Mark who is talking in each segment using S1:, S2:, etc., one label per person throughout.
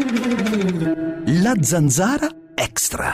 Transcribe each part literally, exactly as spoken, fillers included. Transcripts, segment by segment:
S1: La Zanzara Extra.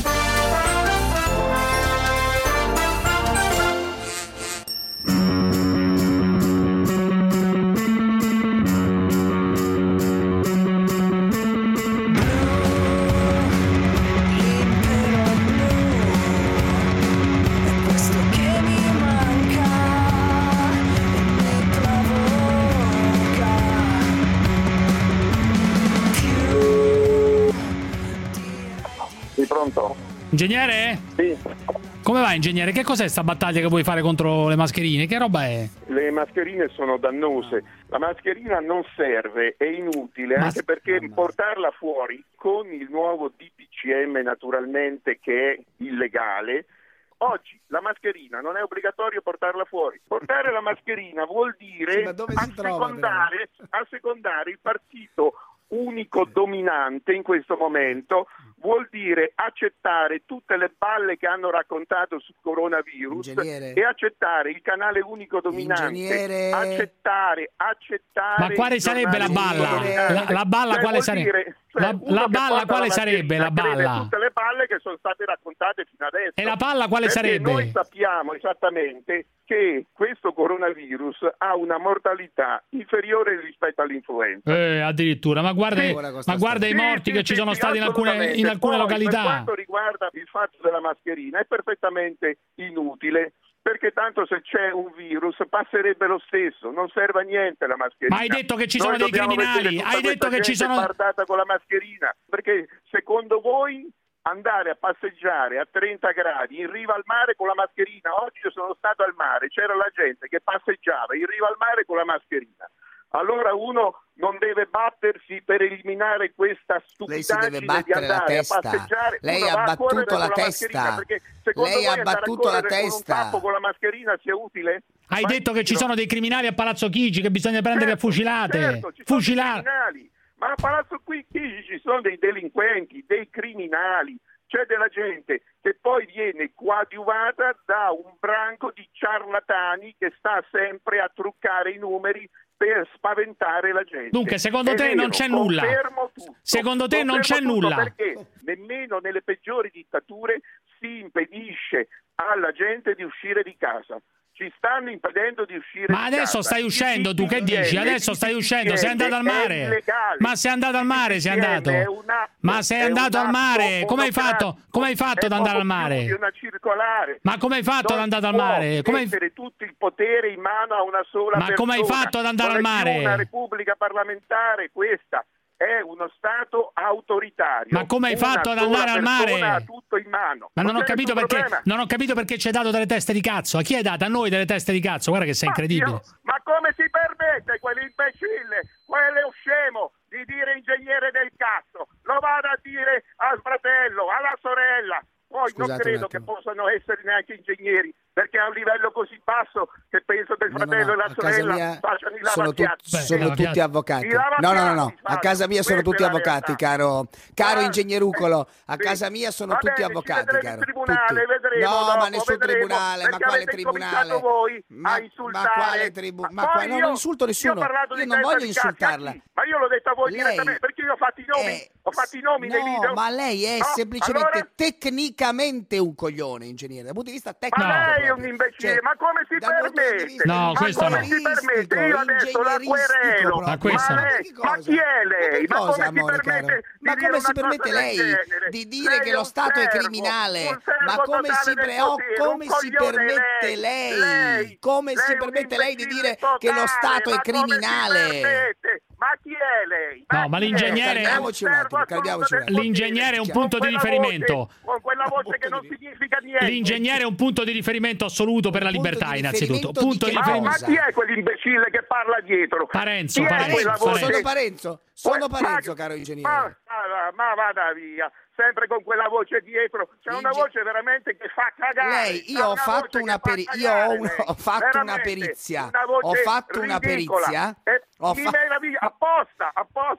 S2: Pronto?
S3: Ingegnere?
S2: Sì.
S3: Come va, ingegnere? Che cos'è sta battaglia che vuoi fare contro le mascherine? Che roba è?
S2: Le mascherine sono dannose. La mascherina non serve, è inutile,
S3: Ma...
S2: anche perché portarla fuori con il nuovo D P C M naturalmente che è illegale. Oggi la mascherina non è obbligatorio portarla fuori. Portare la mascherina vuol dire
S4: sì, ma dove si
S2: assecondare,
S4: trova,
S2: assecondare il partito unico dominante in questo momento, vuol dire accettare tutte le balle che hanno raccontato sul coronavirus. Ingegnere. E accettare il canale unico dominante.
S4: Ingegnere.
S2: accettare accettare
S3: ma quale sarebbe la balla? La, la balla
S2: cioè,
S3: quale sarebbe?
S2: Dire, cioè,
S3: la, la balla quale
S2: la
S3: sarebbe la balla?
S2: Tutte le balle che sono state raccontate fino adesso.
S3: E la palla quale
S2: Perché
S3: sarebbe?
S2: Noi sappiamo esattamente che questo coronavirus ha una mortalità inferiore rispetto all'influenza.
S3: Eh, addirittura, ma guarda,
S2: sì,
S3: ma guarda i morti
S2: sì,
S3: che
S2: sì,
S3: ci
S2: sì,
S3: sono
S2: sì,
S3: stati in alcune, in alcune
S2: Poi,
S3: località.
S2: Per quanto riguarda il fatto della mascherina, è perfettamente inutile, perché tanto se c'è un virus passerebbe lo stesso, non serve a niente la mascherina.
S3: Ma hai detto che ci
S2: Noi
S3: sono dei
S2: dobbiamo
S3: criminali, hai detto che ci sono
S2: guardata con la mascherina, perché secondo voi andare a passeggiare a trenta gradi in riva al mare con la mascherina? Oggi io sono stato al mare, c'era la gente che passeggiava in riva al mare con la mascherina. Allora uno non deve battersi per eliminare questa stupidaggine di andare
S4: la testa.
S2: a passeggiare.
S4: Lei
S2: uno
S4: ha
S2: va
S4: battuto la
S2: con
S4: testa.
S2: Lei
S4: ha battuto la testa.
S2: Con un capo con la mascherina sia utile?
S3: Hai
S2: Ma
S3: detto che ci sono dei criminali a Palazzo Chigi che bisogna prendere
S2: certo,
S3: a fucilate.
S2: Certo, ci sono
S3: Fucilare.
S2: dei criminali. Ma a Palazzo Chigi ci sono dei delinquenti, dei criminali. C'è della gente che poi viene coadiuvata da un branco di ciarlatani che sta sempre a truccare i numeri per spaventare la gente.
S3: Dunque, secondo
S2: È
S3: te
S2: vero,
S3: non c'è nulla?
S2: Tutto,
S3: secondo te non c'è
S2: tutto
S3: nulla?
S2: Perché nemmeno nelle peggiori dittature si impedisce alla gente di uscire di casa. Ci stanno impedendo di uscire
S3: ma
S2: di
S3: adesso
S2: casa.
S3: stai uscendo, tu che dici? Adesso stai uscendo, sei andato al mare. Ma sei andato al mare, sei andato. Ma sei andato al mare, come hai fatto? Come hai fatto ad andare al mare?
S2: Una circolare.
S3: Ma come hai fatto ad andare al mare? Come hai
S2: mettere tutto il potere in mano a una sola
S3: Ma
S2: persona?
S3: come hai fatto ad andare al mare?
S2: Non è più una repubblica parlamentare questa. È uno Stato autoritario.
S3: Ma come hai fatto ad andare al mare?
S2: Ha tutto in mano.
S3: Ma non ho capito perché non ho capito perché ci hai dato delle teste di cazzo. A chi hai dato? A noi delle teste di cazzo. Guarda che sei
S2: ma
S3: incredibile.
S2: Io, ma come si permette quell'imbecille, quello scemo di dire ingegnere del cazzo? Lo vada a dire al fratello, alla sorella. Poi
S4: Scusate,
S2: non credo che possano essere neanche ingegneri, perché a un livello così basso che penso che il fratello
S4: no, no,
S2: e la sorella facciano i
S4: sono, tu,
S2: lavapiatti.
S4: sono
S3: Beh,
S4: tutti avvocati. No, no, no, no, a casa mia sono tutti avvocati, caro caro ingegnerucolo. A casa mia sono tutti avvocati, caro.
S2: Tribunale, vedremo
S4: no,
S2: dopo,
S4: ma nessun
S2: vedremo,
S4: tribunale, ma quale tribunale?
S2: Voi
S4: ma,
S2: a insultare.
S4: ma quale tribunale? Ma, ma qua, no, non insulto nessuno. Io, io non voglio insultarla.
S2: Ma io l'ho detto a voi
S4: lei
S2: direttamente, perché io ho fatto i nomi,
S4: è,
S2: ho fatto i nomi
S4: no,
S2: nei video.
S4: ma lei è
S2: no,
S4: semplicemente
S2: allora...
S4: tecnicamente un coglione, ingegnere, dal punto di vista tecnico.
S2: Ma lei è un
S4: proprio.
S2: imbecille,
S4: Cioè,
S2: ma come si permette?
S3: No,
S2: ma
S3: questo
S2: come
S3: no.
S2: si permette? Io adesso la querelo.
S3: Ma questo
S2: ma,
S3: no.
S2: lei, ma chi è lei?
S4: Ma,
S2: ma
S4: cosa,
S2: come
S4: amore,
S2: si permette?
S4: caro? Ma come si permette lei di dire che lo Stato è criminale? Ma come si preoccupa? Come si permette lei? Come si permette lei di dire che lo Stato è criminale?
S2: Ma chi è lei?
S3: No, ma l'ingegnere
S4: calmiamoci un attimo, calmiamoci un attimo.
S3: L'ingegnere è un punto di riferimento.
S2: Con quella voce che non significa niente.
S3: L'ingegnere è un punto di riferimento assoluto per la libertà, innanzitutto. Punto di
S2: Ma,
S3: riferimento.
S2: ma chi è quell'imbecille che parla dietro?
S3: Parenzo,
S2: Chi è
S3: Parenzo,
S2: quella voce?
S4: Sono Parenzo, sono
S2: Ma-
S4: Parenzo,
S2: ma-
S4: caro ingegnere.
S2: Ma, ma, ma vada via, sempre con quella voce dietro. C'è una
S4: Inge-
S2: voce veramente che fa cagare.
S4: Lei, io
S2: C'ha
S4: ho
S2: una
S4: fatto
S2: voce
S4: una
S2: che fa
S4: peri- io
S2: cagare,
S4: ho, un-
S2: lei.
S4: ho fatto una
S2: Veramente,
S4: perizia.
S2: una voce
S4: Ho fatto una
S2: ridicola.
S4: perizia.
S2: E
S4: Ho
S2: mi
S4: fa-
S2: meraviglia, apposta, apposta.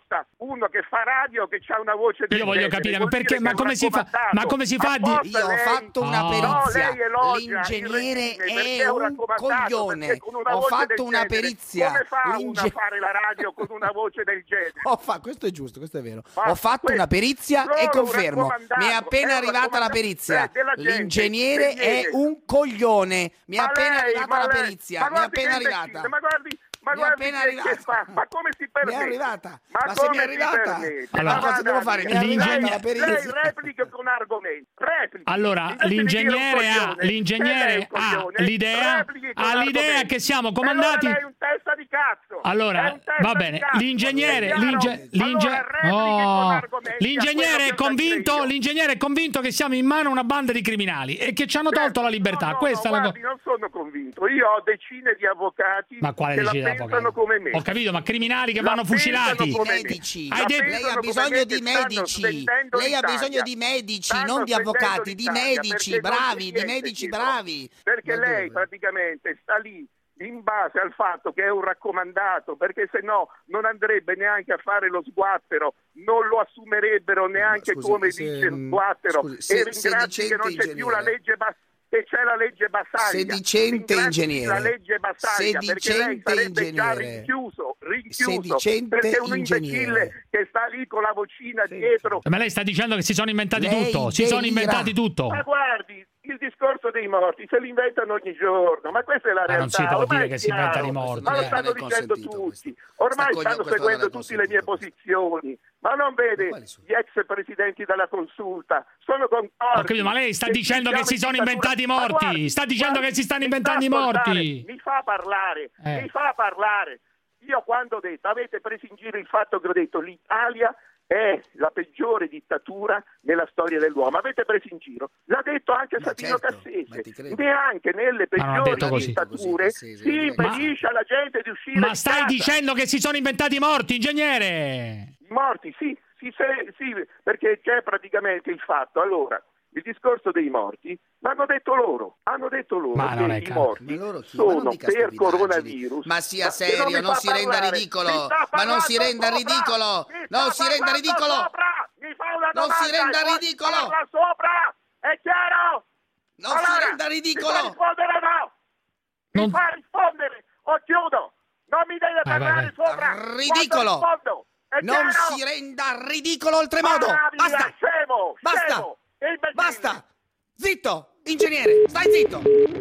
S2: uno che fa radio che ha una voce del
S3: Io voglio
S2: genere,
S3: capire,
S2: vuol
S3: perché,
S2: dire
S3: ma
S2: che
S3: come
S2: è
S3: si fa? Ma come si fa a dire?
S4: Io ho fatto una
S3: Oh.
S4: perizia.
S2: No, lei elogia
S4: L'ingegnere
S2: il regime perché
S4: è
S2: un
S4: un
S2: raccomandato,
S4: coglione.
S2: perché con una
S4: Ho
S2: voce
S4: fatto
S2: del
S4: una
S2: genere,
S4: perizia.
S2: come fa uno
S4: L'inge-
S2: a fare la radio con una voce del genere?
S4: Ho fa- questo è giusto, questo è vero.
S2: Ma
S4: Ho fatto
S2: questo-
S4: una perizia
S2: solo
S4: e
S2: un
S4: confermo.
S2: raccomandato,
S4: Mi è appena
S2: è un
S4: arrivata la
S2: raccomandato,
S4: perizia.
S2: eh, della gente
S4: L'ingegnere
S2: che
S4: è
S2: viene.
S4: un coglione. Mi è
S2: Ma
S4: appena
S2: lei,
S4: arrivata
S2: ma
S4: la
S2: lei-
S4: perizia.
S2: ma
S4: Mi è
S2: guardi
S4: appena
S2: che
S4: arrivata.
S2: imbecille, Ma guardi, ma
S4: Mi è
S2: guardi
S4: appena
S2: che-
S4: arrivata.
S2: che fa? Ma come si
S4: Mi
S2: permette?
S4: è arrivata.
S2: Ma,
S4: Ma se mi
S2: come
S4: è
S2: si
S4: arrivata?
S2: permette?
S3: Allora,
S2: Ma
S4: cosa
S2: vada
S4: devo fare? Mi è
S2: via.
S3: L'ingegnere-
S4: arrivata la
S2: Lei, lei
S4: perizia.
S2: replica con argomenti. Replichi.
S3: Allora,
S2: Invece di
S3: l'ingegnere
S2: dire un
S3: ha,
S2: coglione,
S3: l'ingegnere
S2: se lei è un
S3: ha
S2: coglione,
S3: l'idea,
S2: replichi con
S3: ha l'idea
S2: argomenti.
S3: che siamo
S2: E
S3: comandati.
S2: allora lei è un testa di cazzo. È
S3: Allora,
S2: un testa
S3: va
S2: di
S3: bene,
S2: cazzo.
S3: l'ingegnere,
S2: È chiaro?
S3: l'inge- l'inge-
S2: Allora, replichi con
S3: oh,
S2: argomenti a
S3: l'ingegnere
S2: quello
S3: è
S2: che ho da dire
S3: convinto,
S2: io.
S3: l'ingegnere è convinto che siamo in mano a una banda di criminali e che ci hanno tolto la libertà.
S2: No, no,
S3: Questa
S2: no,
S3: è la
S2: guardi,
S3: cosa.
S2: non sono convinto. Io ho decine di avvocati
S3: Ma quale
S2: che la
S3: decine di
S2: pensano
S3: avvocati?
S2: come me.
S3: Ho capito, ma criminali che
S2: La
S3: vanno fucilati.
S2: pensano come me.
S4: Medici.
S3: Hai
S2: La
S3: detto-
S4: Lei ha
S2: pensano come
S4: bisogno
S2: me
S4: di
S2: che stanno
S4: medici.
S2: svendendo
S4: Lei ha
S2: l'Italia.
S4: bisogno di medici,
S2: Stanno
S4: non di
S2: svendendo
S4: avvocati, di
S2: l'Italia,
S4: medici
S2: perché non
S4: bravi,
S2: c'è
S4: di
S2: niente
S4: medici
S2: dietro.
S4: bravi.
S2: Perché
S4: Ma
S2: lei
S4: dove?
S2: praticamente sta lì in base al fatto che è un raccomandato, perché se no non andrebbe neanche a fare lo sguattero, non lo assumerebbero neanche
S4: scusi,
S2: come
S4: se-
S2: dice sguattero,
S4: scusi, se-
S2: e
S4: se
S2: ringrazi che non c'è
S4: dicente
S2: più la
S4: ingegnere.
S2: legge Bas- che c'è la legge Bassaglia.
S4: Sedicente
S2: Ringrazzi
S4: ingegnere.
S2: la legge Bassaglia, perché lei
S4: Sedicente
S2: sarebbe già
S4: ingegnere.
S2: rinchiuso, rinchiuso
S4: Sedicente
S2: perché un
S4: ingegnere.
S2: imbecille che sta lì con la vocina
S4: Sì,
S2: dietro.
S3: Ma lei sta dicendo che si sono inventati
S4: Lei
S3: tutto, si sono
S4: delira.
S3: inventati tutto.
S2: Ma guardi, il discorso dei morti se li inventano ogni giorno, ma questa è la
S3: Ma
S2: realtà.
S3: non si può
S2: Ormai
S3: dire
S2: è
S3: che si
S2: chiaro.
S3: inventano i morti,
S2: Ma lo
S3: eh.
S2: stanno
S4: Non è
S2: dicendo
S4: consentito
S2: tutti.
S4: questo.
S2: Ormai
S4: Sta
S2: stanno
S4: cogliendo, questo
S2: seguendo
S4: non è
S2: tutte le mie
S4: consentito.
S2: posizioni. Ma non vede
S4: quali sono?
S2: gli ex presidenti della consulta, sono concordi.
S3: Ho capito, ma lei sta
S2: che
S3: dicendo che
S2: siamo
S3: si
S2: in
S3: sono
S2: dittatura.
S3: inventati i
S2: Ma
S3: morti.
S2: guardi,
S3: Sta dicendo
S2: guardi,
S3: che si stanno
S2: mi
S3: inventando
S2: fa
S3: i morti.
S2: ascoltare, Mi fa parlare,
S3: Eh.
S2: mi fa parlare. Io quando ho detto, avete preso in giro il fatto che ho detto l'Italia è la peggiore dittatura nella storia dell'uomo. Avete preso in giro. L'ha detto anche
S4: Ma
S2: Sabino
S4: certo, ma
S2: Cassese.
S4: ti credo.
S2: Neanche nelle
S3: Ma non ha
S2: peggiori
S3: detto così.
S2: dittature
S4: Così, Cassese,
S2: si
S4: ma-
S2: impedisce alla gente di uscire
S3: Ma
S2: di
S3: stai
S2: casa.
S3: dicendo che si sono inventati i morti, ingegnere?
S2: I morti, sì, sì, se- sì, perché c'è praticamente il fatto. Allora, il discorso dei morti, l'hanno detto loro, hanno detto loro
S3: Ma
S2: che
S3: non è
S2: i
S3: caro.
S2: morti
S4: Ma loro chi? Ma non
S2: sono
S4: dica
S2: per
S4: stupidaggini.
S2: coronavirus.
S4: Ma sia
S2: Ma-
S4: serio,
S2: mi
S4: non
S2: fa
S4: si renda
S2: parlare,
S4: ridicolo.
S2: mi sta
S4: Ma non si
S2: parlando
S4: renda
S2: sopra,
S4: ridicolo.
S2: mi sta
S4: Non si renda
S2: parlando
S4: ridicolo.
S2: sopra, mi fa una
S4: Non si
S2: domanda,
S4: renda
S2: e poi
S4: ridicolo.
S2: parla sopra, è chiaro?
S4: Non si
S2: Allora,
S4: renda ridicolo.
S2: Mi fa rispondere o no? Mi
S3: Non-
S2: fa rispondere o chiudo? Non mi deve
S3: Vai, vai,
S2: parlare
S3: vai.
S2: sopra.
S4: Ridicolo.
S2: Quando rispondo, è
S4: Non
S2: chiaro?
S4: si renda ridicolo oltremodo.
S2: Bravi,
S4: Basta.
S2: scemo,
S4: Basta.
S2: scemo, imbecille.
S4: Basta. Zitto, ingegnere, stai zitto.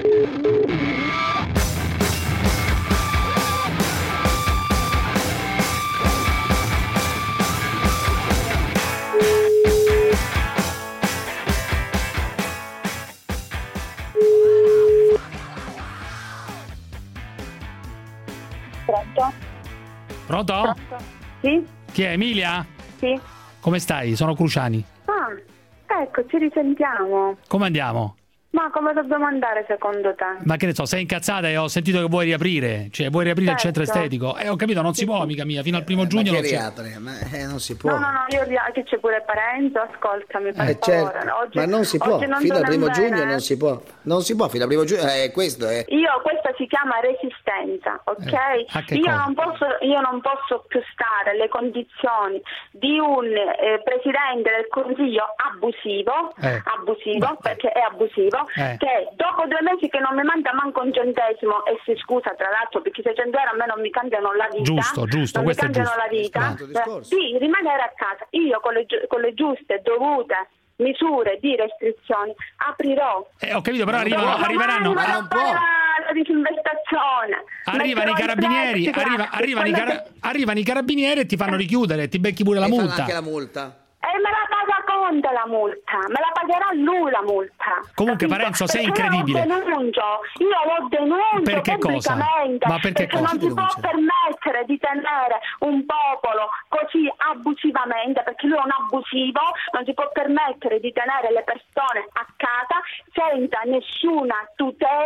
S5: Pronto?
S3: Pronto?
S5: Pronto? Sì?
S3: Chi è, Emilia?
S5: Sì?
S3: Come stai? Sono Cruciani.
S5: Ah, ecco, ci risentiamo.
S3: Come andiamo?
S5: Ma come dobbiamo andare secondo te?
S3: Ma che ne so, sei incazzata e ho sentito che vuoi riaprire. Cioè, vuoi riaprire il
S5: Certo.
S3: centro estetico? Eh, ho capito, non si può, amica mia. Fino al primo
S4: Ma
S3: giugno
S4: che
S3: non si
S4: riapre? Ma eh, non si può.
S5: No, no, no, io ri- che c'è pure Parenzo, ascoltami per
S4: Eh,
S5: favore.
S4: certo.
S5: Oggi-
S4: Ma non si può,
S5: oggi non
S4: fino al
S5: sono
S4: primo
S5: in
S4: giugno
S5: bene.
S4: non si può. Non si può, fino al primo giugno, eh, questo è.
S5: Io, questa si chiama resistenza, ok?
S3: Eh, a che
S5: io,
S3: cosa?
S5: non posso, io non posso più stare alle condizioni di un eh, presidente del Consiglio abusivo,
S3: Eh.
S5: abusivo,
S3: Beh.
S5: perché è abusivo,
S3: Eh.
S5: che dopo due mesi che non mi manda manco un centesimo, e si scusa tra l'altro perché se cento euro a me non mi cambiano la vita,
S3: Giusto, giusto,
S5: non mi
S3: questo è
S5: cambiano
S3: giusto.
S5: la vita,
S4: Questo è un altro discorso.
S5: eh, di rimanere a casa. Io con le, giu- con le giuste, dovute misure di restrizioni aprirò.
S3: Eh, ho capito, però arrivano,
S5: Domani
S3: arriveranno.
S5: vado
S4: Ma
S5: a
S4: non può.
S5: fare La, la disinfestazione.
S3: Arrivano i
S5: Metterò
S3: carabinieri,
S5: plexiglass,
S3: arriva- arrivano, i
S5: quello
S3: cara-
S5: che-
S3: arrivano i carabinieri e ti fanno richiudere, ti becchi pure la
S4: E fanno
S3: multa.
S4: anche la multa.
S5: E me la paga Conte la multa, me la pagherà lui la multa.
S3: Comunque,
S5: capito?
S3: Parenzo, sei
S5: Perché
S3: incredibile.
S5: Io lo denuncio, io lo denuncio
S3: Per che cosa?
S5: pubblicamente.
S3: Ma per che
S5: perché
S3: cosa?
S5: non si può
S4: Denuncia?
S5: permettere di tenere un popolo così abusivamente, perché lui è un abusivo, non si può permettere di tenere le persone a casa senza nessuna tutela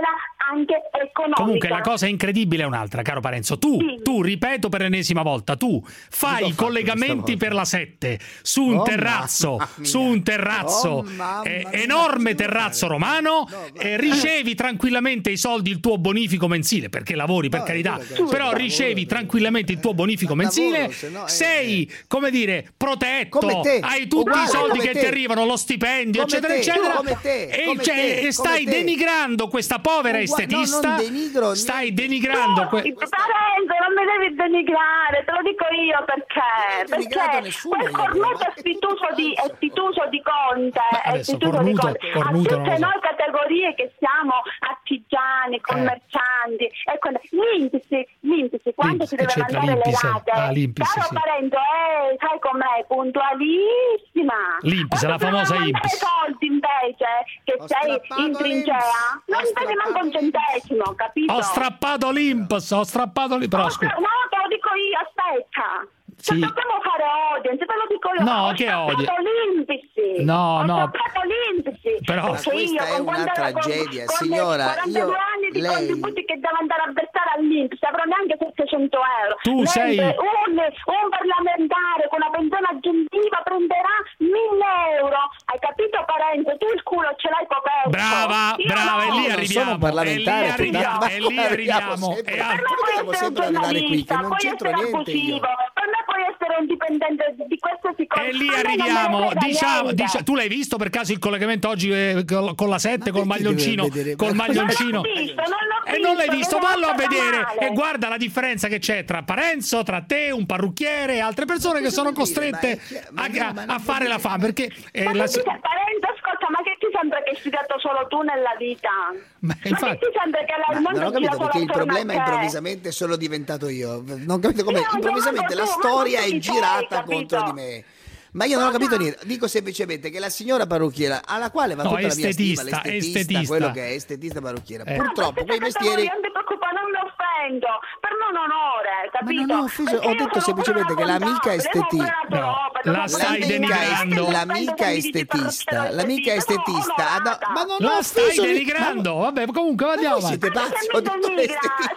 S5: anche economica.
S3: Comunque la cosa incredibile è un'altra, caro Parenzo. Tu, sì. tu ripeto per l'ennesima volta, tu fai i collegamenti per la sette su un
S4: oh,
S3: terrazzo, su un terrazzo, oh, mamma, eh, enorme terrazzo romano, no, eh, ricevi tranquillamente i soldi, il tuo bonifico mensile, perché lavori per no, carità, però ricevi tranquillamente il tuo bonifico mensile, no, sei, eh, come dire, protetto, hai tutti uguale, i soldi che te. ti arrivano, lo stipendio, come eccetera, te, eccetera, come te, e, come cioè, te, e stai come denigrando questa povera uguale, estetista, no, denigro, stai denigrando...
S5: No, que- Parenzo, non mi devi denigrare, te lo dico io perché, perché
S4: nessuno,
S5: quel cornuto è istituto di, è istituto di Conte, è istituto
S3: cornuto,
S5: di Conte,
S3: cornuto,
S5: a tutte
S3: so.
S5: noi categorie che siamo artigiani, commercianti, eh. ecco, l'Inpsi, l'Inpsi quando si deve mandare le rate,
S3: ah,
S5: caro
S3: sì.
S5: Parenzo, eh, sai com'è, puntualissima.
S3: L'Inpsi, la famosa Inpsi.
S5: soldi invece, che
S4: Ho
S5: sei in trincea, non devi manco un centesimo, capito?
S3: Ho strappato l'Inps, ho strappato l'Inps, però scusa.
S5: No, te lo dico io, aspetta.
S3: Sì.
S5: Se dobbiamo fare audience, te lo dico io.
S3: No,
S5: ho
S3: che audience?
S5: l'Inpsi.
S3: No,
S5: ho
S3: no.
S5: Ho l'Inpsi.
S3: Però
S4: questa io, è una tragedia, con, signora.
S5: Con quarantadue
S4: io,
S5: anni di
S4: lei...
S5: contributi che devo andare a versare all'Inpsi, avrò neanche settecento euro.
S3: Tu
S5: Mentre
S3: sei...
S5: Un, un parlamentare con una pensione aggiuntiva prenderà mille euro. Hai capito, Parenzo? Tu il culo ce l'hai coperto.
S3: Brava,
S5: io
S3: brava,
S5: no.
S3: e lì arriviamo.
S4: Sono parlamentare,
S3: e lì arriviamo, e lì arriviamo.
S4: Sempre,
S3: e al...
S4: dobbiamo sempre arrivare qui, che non c'entro niente io.
S5: Per me puoi essere un dipendente di qualsiasi cosa.
S3: E lì arriviamo, diciamo, diciamo, tu l'hai visto per caso il collegamento oggi eh, con, con la sette, col maglioncino, col maglioncino?
S5: Non l'ho visto, non l'ho
S3: E non l'hai visto, vallo a vedere
S5: male.
S3: e guarda la differenza che c'è tra Parenzo, tra te, un parrucchiere e altre persone che sono costrette a, a, a fare la fame, perché eh,
S5: ma
S3: la...
S5: che ti, Parenzo, ascolta, ma che ti sembra che hai studiato solo tu nella vita?
S3: Ma,
S5: ma
S3: infatti...
S5: che ti sembra che la, il
S4: Ma
S5: mondo
S4: non ho capito perché il problema
S5: è
S4: improvvisamente sono diventato io. Non ho capito come
S5: Io,
S4: improvvisamente
S5: io,
S4: la
S5: io,
S4: storia
S5: io,
S4: è
S5: io,
S4: girata
S5: io,
S4: contro di me. Ma io non ho capito niente, dico semplicemente che la signora parrucchiera, alla quale va
S3: No,
S4: tutta la mia
S3: estetista,
S4: stima, l'estetista,
S3: estetista.
S4: quello che è estetista parrucchiera,
S3: Eh.
S4: purtroppo quei mestieri...
S5: Non ti preoccupare, non mi offendo, per me è un onore, capito?
S4: Ma non ho offeso, ho detto semplicemente che l'amica estetista...
S3: No, la stai denigrando.
S4: L'amica estetista, l'amica estetista... Ma non ho
S3: La stai
S4: offeso...
S3: denigrando, vabbè, comunque andiamo avanti.
S4: Siete pazzi, ho detto l'estetista.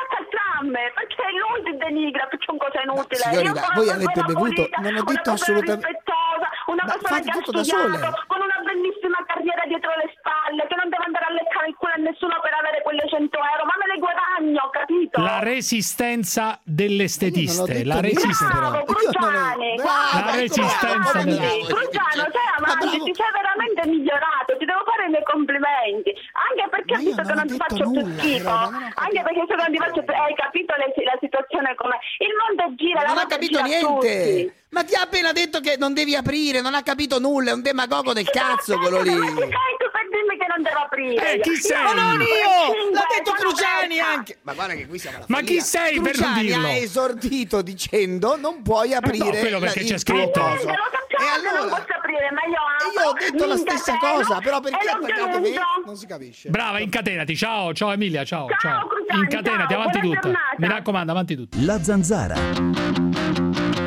S5: Perché lui ti denigra, perché è una cosa inutile.
S4: No, signorina,
S5: Io sono
S4: voi
S5: una
S4: avete
S5: persona
S4: bevuto,
S5: pulita,
S4: non ho
S5: una
S4: detto
S5: persona
S4: assolutamente-
S5: rispettosa, una
S4: Ma
S5: persona
S4: fate
S5: che ha
S4: tutto da
S5: studiato,
S4: sole.
S5: con una bellissima carriera dietro le spalle, che non deve andare a leccare il culo a nessuno per avere quelle cento euro, ma me le guadagno, capito?
S3: La resistenza delle
S4: Io non ho
S3: estetiste,
S4: detto
S3: la
S4: niente,
S3: resistenza.
S4: però.
S5: Bravo,
S4: Io non
S5: Cruciani,
S4: ho-
S5: guarda,
S3: La resistenza
S4: come
S3: delle-
S4: bravo,
S5: Cruciano,
S4: dice.
S5: sei
S4: Ma
S5: avanti,
S4: bravo.
S5: ti sei veramente migliorato, ti devo fare i miei complimenti, anche perché
S4: Ma
S5: ho
S4: io
S5: visto che
S4: non ho
S5: non ti
S4: detto
S5: faccio più
S4: nulla,
S5: schifo,
S4: però, ma non ho capito.
S5: anche perché se non ti faccio più, hai capito le- la situazione com'è, il mondo gira, la
S4: Non ha
S5: mondo
S4: capito
S5: gira a
S4: niente.
S5: tutti.
S4: Ma ti ha appena detto che non devi aprire, non ha capito nulla, è un demagogo del cazzo quello lì.
S5: Ma chi sei tu per dirmi che non devo aprire?
S3: Eh, chi sei?
S4: Ma non io! L'ha detto
S5: sono
S4: Cruciani
S5: fresca.
S4: anche. Ma guarda che qui siamo alla
S3: Ma
S4: follia.
S3: chi sei per
S4: Cruciani
S3: dirlo?
S4: ha esordito dicendo non puoi aprire.
S3: No, quello perché
S4: la-
S3: c'è
S4: il
S3: scritto.
S4: tuo
S5: Eh,
S4: coso.
S5: lo sappiamo
S4: E
S5: che non
S4: allora?
S5: posso aprire, ma io apro.
S4: Io ho detto la
S5: mi
S4: stessa
S5: incateno
S4: cosa, però perché
S5: e lo
S4: attaccate me?
S5: denuncio.
S4: Non si capisce.
S3: Brava, incatenati. Ciao, ciao Emilia, ciao,
S5: Ciao,
S3: ciao.
S5: Cruciani,
S3: Incatenati,
S5: ciao,
S3: avanti
S5: buona
S3: tutta.
S5: giornata.
S3: Mi raccomando, avanti tutta.
S1: La Zanzara.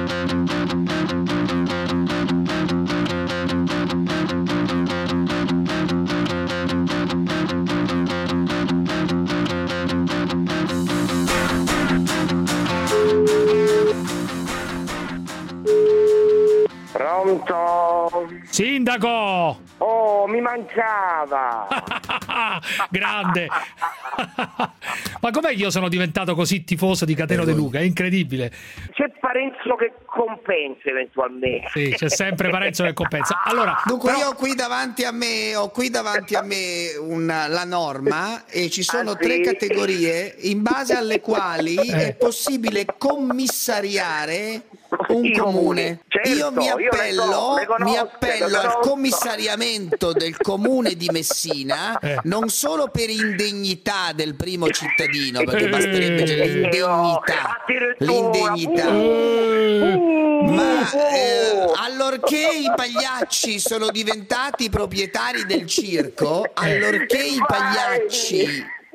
S2: Pronto?
S3: Sindaco!
S2: Oh, mi mancava!
S3: Grande! Ma com'è che io sono diventato così tifoso di Cateno De Luca? È incredibile.
S2: C'è Parenzo che compensa eventualmente.
S3: Sì, c'è sempre Parenzo che compensa. Allora,
S4: Dunque
S3: però-
S4: io ho qui davanti a me, ho qui davanti a me una, la norma e ci sono
S2: Ah, sì?
S4: tre categorie in base alle quali
S3: Eh.
S4: è possibile commissariare un
S2: I
S4: comune.
S2: comuni. Certo,
S4: io mi
S2: io le
S4: appello,
S2: co- le conosco,
S4: mi
S2: le
S4: appello al
S2: conosco.
S4: commissariamento del comune di Messina,
S3: Eh.
S4: non solo per indegnità del primo cittadino, perché
S3: Eh.
S4: basterebbe cioè, l'indegnità, l'indegnità. Ma eh, allorché i pagliacci sono diventati proprietari del circo, allorché i pagliacci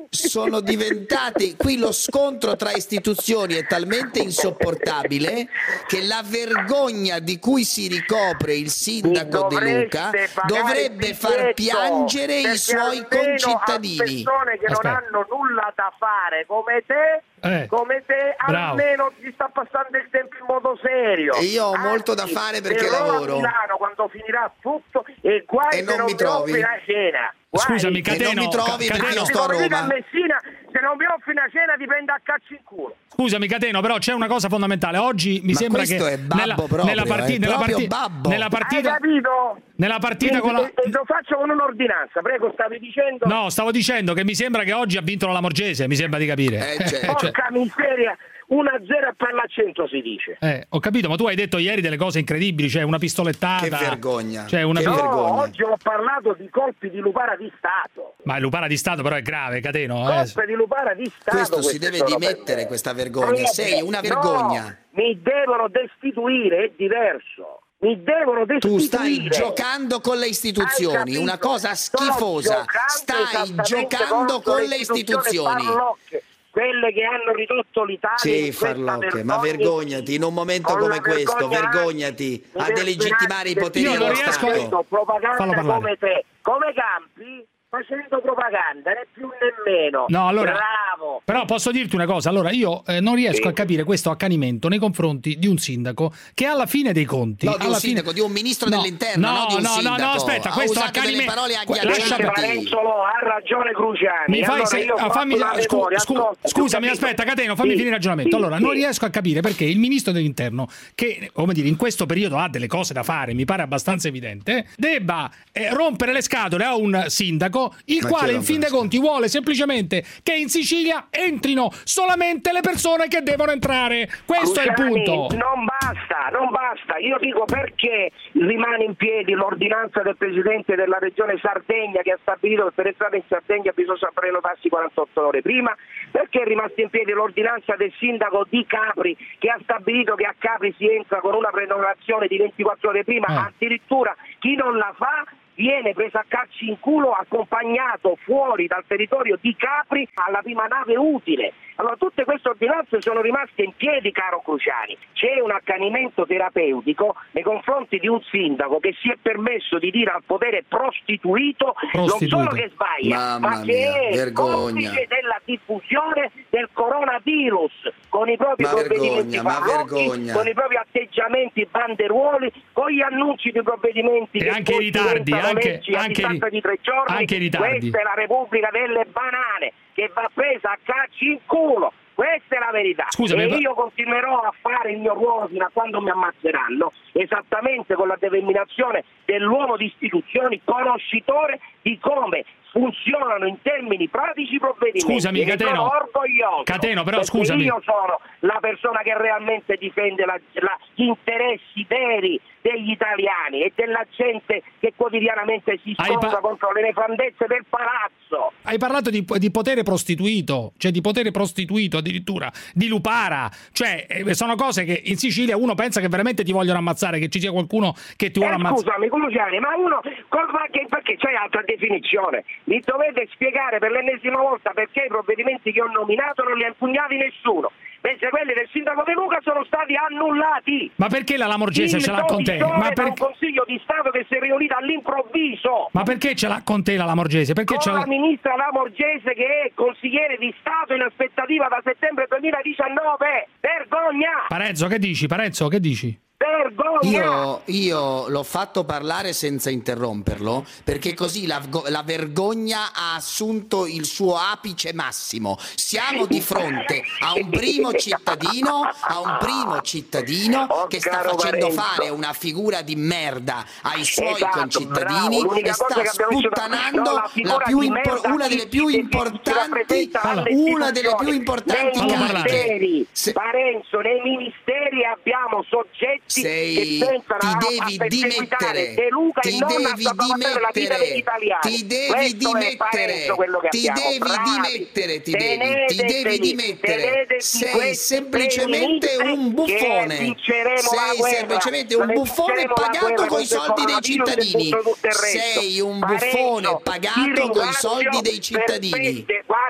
S4: sono diventati, qui lo scontro tra istituzioni è talmente insopportabile che la vergogna di cui si ricopre il sindaco De Luca dovrebbe far piangere i suoi concittadini.
S6: Persone che
S3: Aspetta.
S6: non hanno nulla da fare come te,
S3: Eh,
S6: come te
S3: bravo.
S6: almeno ti sta passando il tempo in modo serio.
S4: E io ho
S6: Anzi,
S4: molto da fare perché
S6: verrò
S4: lavoro.
S6: a Milano quando finirà tutto e guai
S4: E non
S6: se
S4: mi
S6: non
S4: trovi.
S6: mi offri la cena. Guai.
S3: Scusami,
S4: E
S3: Cateno,
S4: non mi trovi
S3: Ca-
S4: perché
S3: Cateno,
S4: io sto a
S6: Ti dico
S4: Roma.
S6: a Messina, se non mi offri una cena ti prendo a cazzo in culo.
S3: Scusami Cateno, però c'è una cosa fondamentale. Oggi mi
S4: Ma
S3: sembra
S4: questo
S3: che
S4: è babbo
S3: nella,
S4: proprio,
S3: nella, parti-
S4: è
S3: nella,
S4: proprio
S3: parti-
S4: babbo.
S3: nella
S6: Hai
S3: partita
S6: capito?
S3: nella partita
S6: E,
S3: con la
S6: e- e lo faccio con un'ordinanza. Prego, stavi dicendo?
S3: No, stavo dicendo che mi sembra che oggi ha vinto la Lamorgese, mi sembra di capire.
S4: Eh, certo.
S3: cioè,
S6: Porca miseria, uno a zero a Parlacento si dice.
S3: eh, ho capito, ma tu hai detto ieri delle cose incredibili, cioè una pistolettata.
S4: Che vergogna.
S3: Cioè una
S4: Che
S3: pi-
S6: No,
S4: vergogna.
S6: oggi ho parlato di colpi di lupara di Stato.
S3: Ma il lupara di Stato però è grave, Cateno. Eh.
S6: Colpi di lupara di Stato.
S4: Questo si
S6: queste
S4: deve
S6: sono per
S4: dimettere,
S6: me.
S4: questa vergogna. Sei una
S6: No,
S4: vergogna.
S6: mi devono destituire, è diverso. Mi devono
S4: Tu
S6: destituire.
S4: stai giocando con le
S6: Hai
S4: istituzioni,
S6: capito?
S4: una cosa
S6: Sto
S4: schifosa.
S6: giocando
S4: Stai
S6: esattamente
S4: giocando
S6: contro
S4: con le istituzioni.
S6: farlocche, quelle che hanno ridotto l'Italia
S4: Sì,
S6: in questa
S4: farlocche, ma
S6: vergogna.
S4: vergognati in un momento
S6: Con
S4: come
S6: la
S4: questo,
S6: vergogna
S4: vergognati
S6: anche
S4: a
S6: di
S4: delegittimare i
S6: personaggi
S4: poteri
S3: Io non
S4: dello
S3: riesco a-
S4: Stato.
S6: facendo propaganda
S3: Fallo parlare.
S6: come te, come Campi, facendo propaganda, né più né meno.
S3: No, allora,
S6: bravo.
S3: però posso dirti una cosa, allora io eh, non riesco
S6: Sì.
S3: a capire questo accanimento nei confronti di un sindaco che alla fine dei conti,
S4: No, di un
S3: alla fine-
S4: sindaco, di un ministro
S3: No,
S4: dell'interno,
S3: no,
S4: non di un
S3: no, no,
S4: sindaco.
S3: no, aspetta,
S4: Ha
S3: questo
S4: usato delle
S3: accanimento-
S4: parole
S3: que-
S4: agghiaccianti.
S3: lascia-
S6: Lorenzo, ha ragione Cruciani.
S3: Mi fai
S6: allora
S3: se-
S6: io ho
S3: ah, fammi-
S6: fatto la
S3: scu-
S6: memoria,
S3: scu-
S6: ascolta,
S3: scusami,
S6: ho capito.
S3: aspetta, Cateno, fammi
S6: Sì,
S3: finire il ragionamento.
S6: sì,
S3: Allora,
S6: sì.
S3: non riesco a capire perché il ministro dell'interno, che come dire, in questo periodo ha delle cose da fare, mi pare abbastanza evidente, debba eh, rompere le scatole a un sindaco, il
S4: Ma
S3: quale
S4: chi
S3: in fin dei
S4: rompe le
S3: conti vuole semplicemente che in Sicilia entrino solamente le persone che devono entrare. Questo è il
S6: Cruciani,
S3: punto.
S6: Non basta, non basta. Io dico perché rimane in piedi l'ordinanza del Presidente della Regione Sardegna che ha stabilito che per entrare in Sardegna bisogna prenotarsi quarantotto ore prima, perché è rimasta in piedi l'ordinanza del sindaco di Capri che ha stabilito che a Capri si entra con una prenotazione di ventiquattro ore prima,
S3: Eh.
S6: addirittura chi non la fa viene preso a calci in culo, accompagnato fuori dal territorio di Capri alla prima nave utile. Allora tutte queste ordinanze sono rimaste in piedi, caro Cruciani. C'è un accanimento terapeutico nei confronti di un sindaco che si è permesso di dire al potere prostituito,
S3: Prostituito.
S6: non solo che sbaglia,
S4: Mamma
S6: ma che
S4: mia,
S6: è
S4: vergogna.
S6: complice della diffusione del coronavirus con i propri
S4: Ma
S6: provvedimenti
S4: vergogna, ma
S6: farlocchi,
S4: vergogna.
S6: con i propri atteggiamenti banderuoli, con gli annunci di provvedimenti
S3: E
S6: che
S3: anche i
S6: poi
S3: ritardi,
S6: diventano
S3: anche-
S6: leggi a
S3: anche i-
S6: distanza di tre giorni.
S3: anche i ritardi.
S6: Questa è la Repubblica delle banane che va presa a calci in culo. Questa è la verità.
S3: Scusami,
S6: e
S3: ma-
S6: io continuerò a fare il mio ruolo fino a quando mi ammazzeranno, esattamente con la determinazione dell'uomo di istituzioni, conoscitore di come funzionano in termini pratici i provvedimenti.
S3: Scusami,
S6: E ne
S3: Cateno.
S6: sono orgoglioso.
S3: Cateno, però,
S6: perché
S3: scusami.
S6: io sono la persona che realmente difende la- la- gli interessi veri degli italiani e della gente che quotidianamente si
S3: Hai
S6: scontra
S3: pa-
S6: contro le nefandezze del palazzo.
S3: Hai parlato di, di potere prostituito, cioè di potere prostituito addirittura, di lupara, cioè eh, sono cose che in Sicilia uno pensa che veramente ti vogliono ammazzare, che ci sia qualcuno che ti vuole
S6: Eh,
S3: ammazzare.
S6: scusami, Cruciani, ma uno col- perché, perché c'è altra definizione? Mi dovete spiegare per l'ennesima volta perché i provvedimenti che ho nominato non li ha impugnati nessuno, mentre quelli del sindaco De Luca sono stati annullati.
S3: Ma perché la Lamorgese
S6: In
S3: ce l'ha con te?
S6: dodici ore
S3: Ma,
S6: da un
S3: per-
S6: Consiglio di Stato che si è riunito all'improvviso.
S3: ma perché ce l'ha con te la Lamorgese? Perché
S6: Con
S3: ce l'ha...
S6: la ministra Lamorgese che è consigliere di Stato in aspettativa da settembre duemiladiciannove. Vergogna!
S3: Parenzo, che dici? Parenzo, che dici?
S6: Vergogna!
S4: Io, io l'ho fatto parlare senza interromperlo perché così la, la vergogna ha assunto il suo apice massimo. Siamo di fronte a un primo cittadino, a un primo cittadino
S6: Oh,
S4: che sta
S6: caro
S4: facendo
S6: Parenzo.
S4: fare una figura di merda ai suoi
S6: Esatto,
S4: concittadini
S6: bravo. L'unica
S4: e sta
S6: cosa che abbiamo visto da-
S4: sputtanando
S6: no, la
S4: la
S6: figura
S4: più
S6: di
S4: impor-
S6: merda
S4: una
S6: che
S4: delle più
S6: si- che si
S4: importanti,
S6: rappresenta alle
S4: una delle più
S6: istituzioni.
S4: importanti
S6: nei
S3: Fallo
S4: cariche.
S6: ministeri,
S4: Se-
S6: Parenzo, nei ministeri abbiamo soggetti
S4: Sei-
S6: che pensano
S4: ti
S6: a,
S4: devi
S6: a perseguitare
S4: dimettere,
S6: De Luca
S4: ti
S6: e non a
S4: devi
S6: salvaguardare la vita degli
S4: dimettere,
S6: italiani.
S4: ti devi
S6: Questo è,
S4: dimettere,
S6: Parenzo, quello che
S4: ti
S6: abbiamo.
S4: devi
S6: Bravi.
S4: dimettere, ti devi, ti
S6: Teneteveli,
S4: devi dimettere.
S6: tenetevi
S4: Sei
S6: questi
S4: semplicemente
S6: tre
S4: un
S6: ministri
S4: buffone.
S6: che vinceremo la
S4: Sei
S6: guerra.
S4: semplicemente un
S6: Ne
S4: buffone
S6: vinceremo la
S4: pagato
S6: guerra
S4: coi
S6: contro il
S4: soldi dei
S6: coronavirus e
S4: cittadini.
S6: contro tutto il resto.
S4: Sei un
S6: Parenzo,
S4: buffone
S6: ti
S4: pagato coi
S6: ringrazio
S4: soldi dei
S6: per
S4: cittadini.
S6: queste- guarda,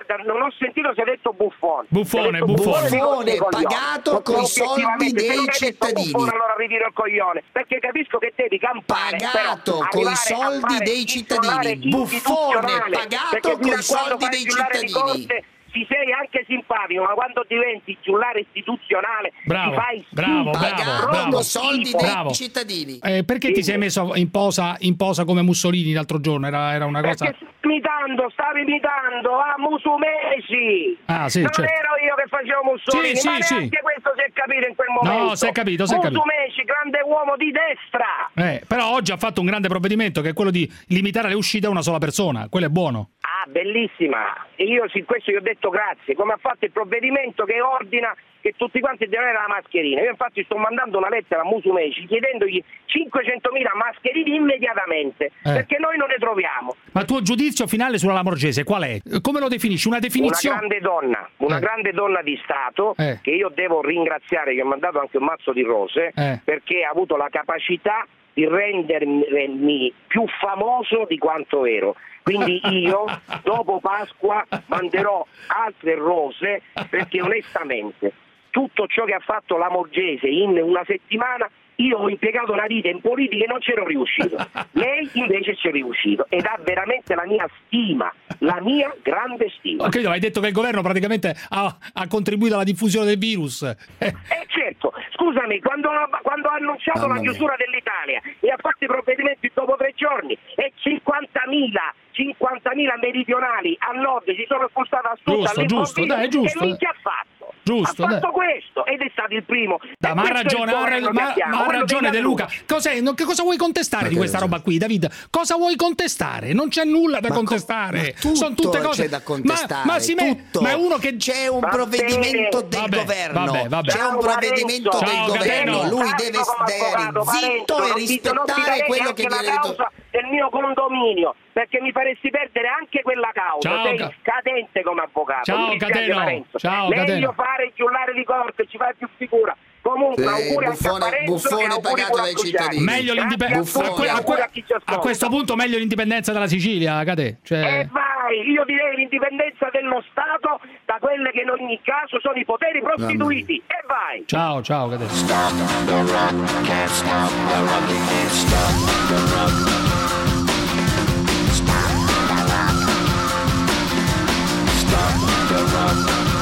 S6: guarda, non ho sentito se ha detto buffone.
S3: Buffone,
S6: detto
S3: buffone.
S4: Buffone pagato coi soldi dei cittadini.
S6: Buffone, allora ritiro il coglione, perché capisco che devi campare.
S4: Pagato coi soldi dei cittadini. Buffone pagato coi soldi dei cittadini.
S6: Ci sei anche simpatico, ma quando diventi giullare istituzionale
S3: bravo,
S6: ti fai
S3: bravo,
S4: bravo,
S3: bravo,
S4: con soldi
S3: bravo.
S4: dei cittadini.
S3: Eh, perché
S6: sì.
S3: ti sei messo in posa, in posa come Mussolini l'altro giorno? Era, era una cosa.
S6: Perché stavi imitando, stavi imitando a Musumeci.
S3: Ah, sì,
S6: non
S3: certo.
S6: ero io che facevo Mussolini,
S3: Sì,
S6: ma
S3: sì,
S6: neanche
S3: sì.
S6: questo si è capito in quel momento.
S3: No, si è capito, si è capito.
S6: Musumeci, grande uomo di destra.
S3: Eh, però oggi ha fatto un grande provvedimento che è quello di limitare le uscite a una sola persona. Quello è buono.
S6: Ah, bellissima. E io su questo gli ho detto grazie. Come ha fatto il provvedimento che ordina che tutti quanti devono avere la mascherina. Io infatti sto mandando una lettera a Musumeci chiedendogli cinquecentomila mascherine immediatamente, eh. perché noi non ne troviamo.
S3: Ma il tuo giudizio finale sulla Lamorgese qual è? Come lo definisci? Una definizione?
S6: Una grande donna, una eh. grande donna di Stato
S3: eh.
S6: che io devo ringraziare, che mi ha mandato anche un mazzo di rose,
S3: eh.
S6: perché ha avuto la capacità di rendermi più famoso di quanto ero. Quindi io dopo Pasqua manderò altre rose, perché onestamente tutto ciò che ha fatto la Lamorgese in una settimana, io ho impiegato una vita in politica e non c'ero riuscito. Lei invece c'è riuscito ed ha veramente la mia stima, la mia grande stima.
S3: Ok, hai detto che il governo praticamente ha, ha contribuito alla diffusione del virus. Eh,
S6: eh certo, scusami, quando, quando ha annunciato ah, la chiusura dell'Italia e ha fatto i provvedimenti dopo tre giorni e cinquantamila cinquantamila meridionali a nord si sono spostati a sud,
S3: giusto, giusto, dai, giusto.
S6: Che minchia ha fatto?
S3: Giusto,
S6: ha fatto
S3: dai.
S6: questo ed è stato il primo.
S3: Da, ma ha ragione, ha, ma, ma ha ragione De Luca. Cos'è, che cosa vuoi contestare ma di questa roba qui, David? Cosa vuoi contestare? Non c'è nulla da ma
S4: Co-
S3: contestare.
S4: ma
S3: Sono tutte cose
S4: c'è da contestare.
S3: Ma, ma, si me, ma è uno che
S4: c'è un va provvedimento bene. del
S3: vabbè,
S4: governo.
S3: Vabbè, vabbè.
S4: C'è un provvedimento
S3: Ciao,
S4: del
S3: Cateno.
S4: governo. Lui deve stare zitto e rispettare quello che viene detto.
S6: Del mio condominio, perché mi faresti perdere anche quella causa.
S3: Ciao,
S6: sei
S3: ca-
S6: scadente come avvocato.
S3: Ciao Cateno. Ciao
S6: Meglio
S3: Cateno.
S6: fare il giullare di corte, ci fai più sicura. Comunque,
S4: eh,
S6: auguri
S4: buffone,
S6: anche a Parenzo,
S4: buffone pagato dai cittadini.
S3: Meglio l'indipendenza. A, que- a, que- a questo punto meglio l'indipendenza della Sicilia, Cate. Cioè...
S6: E vai, io direi l'indipendenza dello Stato da quelle che in ogni caso sono i poteri prostituiti. E vai.
S3: Ciao, ciao Cate.
S7: Stop the rock, can't stop the rock, you can't stop the rock. Stop the rock. Stop the rock.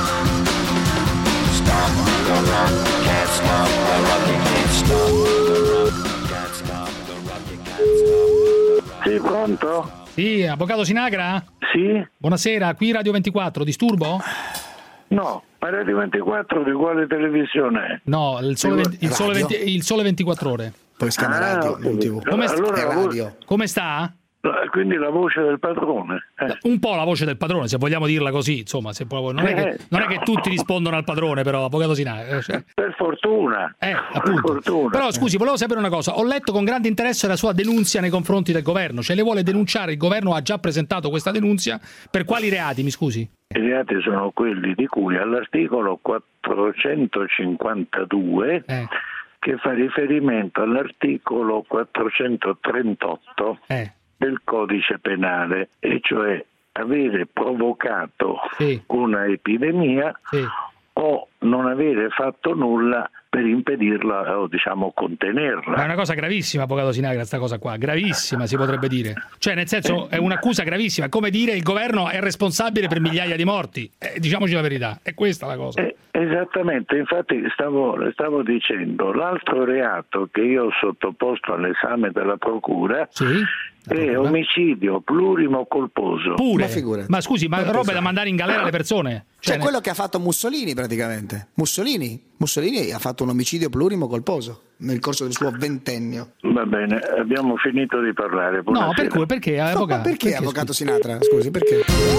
S7: Stop the rock, can't stop the rock, you can't stop the rock. Can't stop the rock, you can't stop the rock.
S2: Sì, pronto?
S3: Sì, avvocato Sinagra?
S2: Sì?
S3: Buonasera, qui Radio ventiquattro, disturbo?
S2: No, ma Radio ventiquattro di quale televisione è?
S3: No, il sole, venti, il sole, venti, il sole ventiquattro ore.
S4: Poi si chiama
S2: ah,
S4: radio, non tivù.
S3: Come,
S2: allora,
S3: sta?
S4: radio.
S3: Come sta?
S2: Quindi la voce del padrone. Eh.
S3: Un po' la voce del padrone, se vogliamo dirla così, insomma, se può, non, è che, non è che tutti rispondono al padrone, però, avvocato Sinagra. Cioè.
S2: Per fortuna.
S3: Eh,
S2: per
S3: appunto.
S2: fortuna.
S3: Però scusi, volevo sapere una cosa. Ho letto con grande interesse la sua denunzia nei confronti del governo. Cioè, le vuole denunciare, il governo ha già presentato questa denunzia. Per quali reati, mi scusi?
S2: I reati sono quelli di cui all'articolo quattrocentocinquantadue, eh. che fa riferimento all'articolo quattrocentotrentotto eh. del codice penale, e cioè avere provocato sì. una epidemia sì. o non avere fatto nulla per impedirla o diciamo contenerla.
S3: Ma è una cosa gravissima, avvocato Sinagra, sta cosa qua, gravissima si potrebbe dire. Cioè, nel senso, è un'accusa gravissima, come dire il governo è responsabile per migliaia di morti. Eh, diciamoci la verità, è questa la cosa.
S2: Eh, esattamente, infatti stavo, stavo dicendo, l'altro reato che io ho sottoposto all'esame della procura sì? è omicidio plurimo colposo.
S3: Pure? Ma, ma scusi, ma roba da mandare in galera le persone?
S4: Cioè, cioè quello che ha fatto Mussolini praticamente. Mussolini, Mussolini ha fatto un omicidio plurimo colposo nel corso del suo ventennio.
S2: Va bene, abbiamo finito di parlare. Buonasera.
S3: No, per cui, perché, avvocato?
S4: No, perché, perché avvocato
S3: scusi?
S4: Sinatra? Scusi, perché?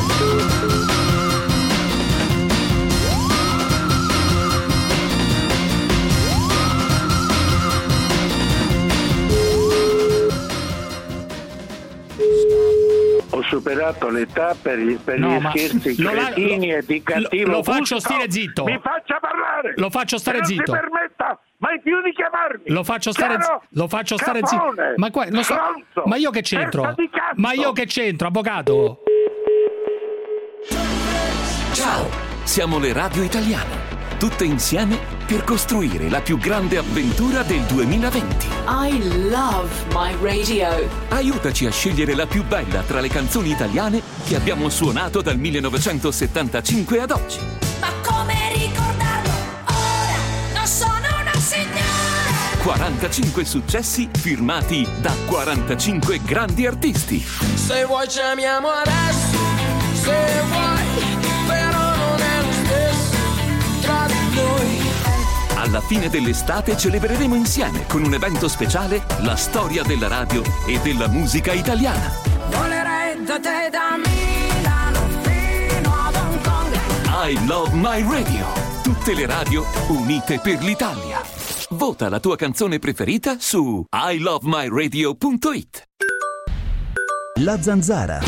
S2: Ho superato l'età per gli, per
S3: no,
S2: gli scherzi cretini e di cattivo
S3: lo, lo
S2: gusto.
S3: faccio stare zitto.
S2: Mi faccia parlare.
S3: Lo faccio stare
S2: non
S3: zitto.
S2: Non si permetta mai più di chiamarmi.
S3: Lo faccio stare zitto. Lo faccio stare zitto. Ma, qua, so, ma io che c'entro? Ma io che c'entro, avvocato?
S8: Ciao, siamo le radio italiane. Tutte insieme per costruire la più grande avventura del duemilaventi.
S9: I love my radio.
S8: Aiutaci a scegliere la più bella tra le canzoni italiane che abbiamo suonato dal millenovecentosettantacinque ad oggi.
S9: Ma come ricordarlo? Ora non sono una signora.
S8: quarantacinque successi firmati da quarantacinque grandi artisti.
S10: Se vuoi chiamiamo adesso, se vuoi, però non è lo stesso tra di noi.
S8: Alla fine dell'estate celebreremo insieme con un evento speciale la storia della radio e della musica italiana.
S10: Volerei da te da Milano fino ad Hong Kong.
S8: I Love My Radio. Tutte le radio unite per l'Italia. Vota la tua canzone preferita su i love my radio punto it.
S1: La Zanzara.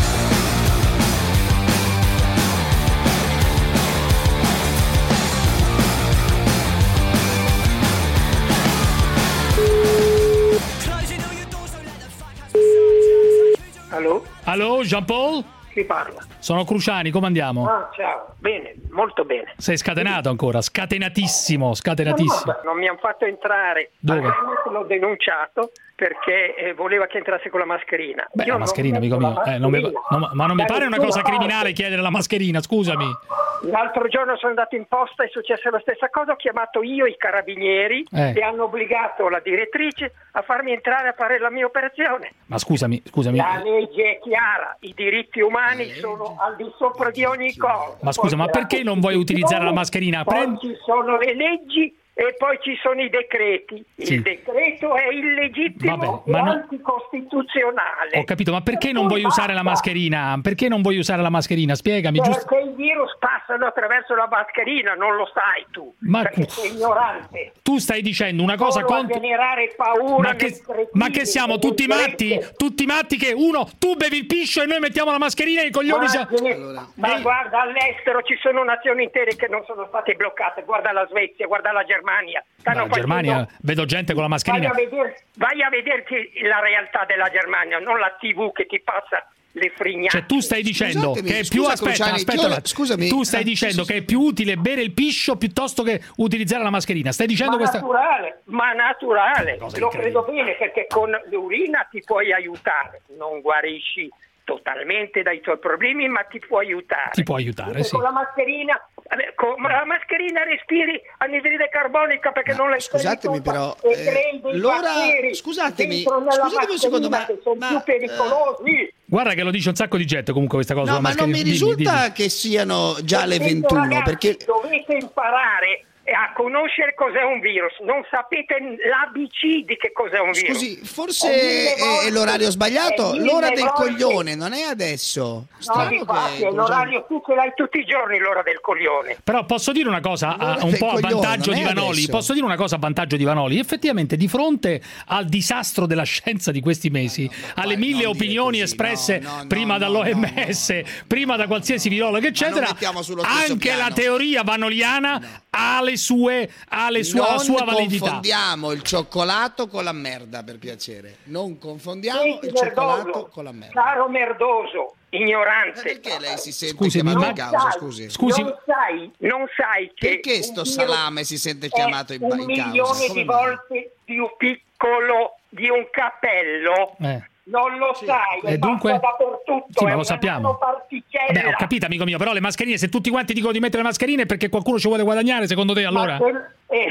S11: Allo?
S3: Allo, Jean-Paul?
S11: Chi parla?
S3: Sono Cruciani, come andiamo?
S11: Ah, ciao. Bene, molto bene.
S3: Sei scatenato ancora, scatenatissimo, scatenatissimo.
S11: No, non mi hanno fatto entrare.
S3: Dove?
S11: L'ho denunciato perché eh, voleva che entrasse con la mascherina.
S3: Beh,
S11: Io
S3: la mascherina, amico mio. Eh, non mi, no, ma non mi pare una cosa criminale chiedere la mascherina, scusami.
S11: L'altro giorno sono andato in posta, è successa la stessa cosa, ho chiamato io i carabinieri
S3: Eh.
S11: e hanno obbligato la direttrice a farmi entrare a fare la mia operazione.
S3: Ma scusami, scusami.
S11: La legge è chiara, i diritti umani sono al di sopra di ogni cosa.
S3: Ma scusa, ma perché non vuoi utilizzare la mascherina?
S11: Poi
S3: Prendi-
S11: ci sono le leggi e poi ci sono i decreti. Il
S3: Sì.
S11: decreto è illegittimo
S3: Vabbè,
S11: e
S3: ma no-
S11: anticostituzionale.
S3: Ho capito, ma perché non vuoi usare la mascherina? Perché non vuoi usare la mascherina? Spiegami, giusto?
S11: Perché i virus passano attraverso la mascherina, non lo sai tu,
S3: Ma-
S11: perché sei ignorante.
S3: Tu stai dicendo una cosa
S11: Solo a
S3: contro...
S11: generare paura
S3: Ma che,
S11: nei cretini,
S3: ma che siamo tutti
S11: nelle
S3: matti?
S11: frette.
S3: Tutti matti che uno, tu bevi il piscio e noi mettiamo la mascherina e i coglioni...
S11: Ma,
S3: siamo-
S11: ma
S3: Ehi.
S11: guarda, all'estero ci sono nazioni intere che non sono state bloccate. Guarda la Svezia, guarda la Germania. Stanno
S3: Ma la Germania,
S11: facendo-
S3: vedo gente con la
S11: Vai
S3: mascherina.
S11: a, vedere, vai a vederti la realtà della Germania, non la tivù che ti passa le frignacce.
S3: Cioè tu stai dicendo
S4: Scusatemi,
S3: che è più
S4: scusa,
S3: aspetta,
S4: Cruciani,
S3: aspetta,
S4: io-
S3: un attimo.
S4: scusami.
S3: Tu stai
S4: Eh,
S3: dicendo
S4: sì, sì,
S3: che è più utile bere il piscio piuttosto che utilizzare la mascherina. Stai dicendo
S11: Ma
S3: questa
S11: naturale, ma naturale,
S3: cosa
S11: lo
S3: incredibile.
S11: credo bene perché con l'urina ti puoi aiutare, non guarisci totalmente dai tuoi problemi, ma ti può aiutare.
S3: Ti può aiutare,
S11: Invece
S3: sì.
S11: Con la mascherina, vabbè, con la mascherina respiri anidride carbonica perché non l'hai
S4: Scusatemi però,
S11: e
S4: eh,
S11: crei dei
S4: l'ora-
S11: batteri
S4: scusatemi,
S11: dentro nella
S4: scusatemi un secondo,
S11: mascherina
S4: ma-
S11: che sono
S4: ma,
S11: più pericolosi.
S3: Guarda che lo dice un sacco di gente comunque questa cosa.
S4: No,
S3: sulla
S4: ma non
S3: mascherina.
S4: mi
S3: Dimmi,
S4: risulta
S3: dimmi.
S4: che siano già le
S11: Sento,
S4: ventuno,
S11: ragazzi,
S4: perché...
S11: dovete imparare a conoscere cos'è un virus, non sapete l'A B C di che cos'è un virus.
S4: Scusi, forse
S11: È mille
S4: è,
S11: volte-
S4: è l'orario sbagliato?
S11: è mille
S4: L'ora del
S11: volte-
S4: coglione, non è adesso?
S11: No,
S4: Strano
S11: infatti,
S4: che...
S11: è l'orario, tu ce l'hai tutti i giorni l'ora del coglione.
S3: Però posso dire una cosa a-
S4: L'ora
S3: un
S4: del
S3: po' a
S4: coglione,
S3: vantaggio
S4: non
S3: di
S4: è
S3: Vanoli.
S4: adesso.
S3: Posso dire una cosa a vantaggio di Vanoli? Effettivamente, di fronte al disastro della scienza di questi mesi, alle
S4: poi
S3: mille
S4: non dire
S3: opinioni
S4: così,
S3: espresse
S4: no, no, no,
S3: prima
S4: no,
S3: dall'O M S,
S4: no, no.
S3: prima da qualsiasi virologo, eccetera,
S4: mettiamo sullo stesso
S3: anche
S4: piano.
S3: la teoria vanoliana ha le sue, ha le sue, la
S4: Non
S3: sua validità.
S4: confondiamo il cioccolato con la merda, per piacere. Non confondiamo
S11: Senti,
S4: il
S11: Merdoso,
S4: cioccolato con la merda.
S11: caro merdoso, ignorante.
S4: Perché lei si sente
S3: Scusi,
S4: chiamato
S3: ma-
S4: in causa? Scusi.
S3: Scusi.
S11: Non sai, non sai che
S4: Perché sto
S11: un virus
S4: salame si sente chiamato in,
S11: è un
S4: in causa?
S11: milione
S4: Come
S11: di
S4: mai?
S11: volte più piccolo di un cappello.
S3: Eh.
S11: Non lo sai,
S3: E
S11: è
S3: dunque?
S11: dappertutto,
S3: Sì, ma
S11: è
S3: lo
S11: una
S3: sappiamo.
S11: nanoparticella.
S3: Vabbè, ho capito, amico mio, però le mascherine, se tutti quanti dicono di mettere le mascherine è perché qualcuno ci vuole guadagnare, secondo te, allora?
S11: Ma quel- eh,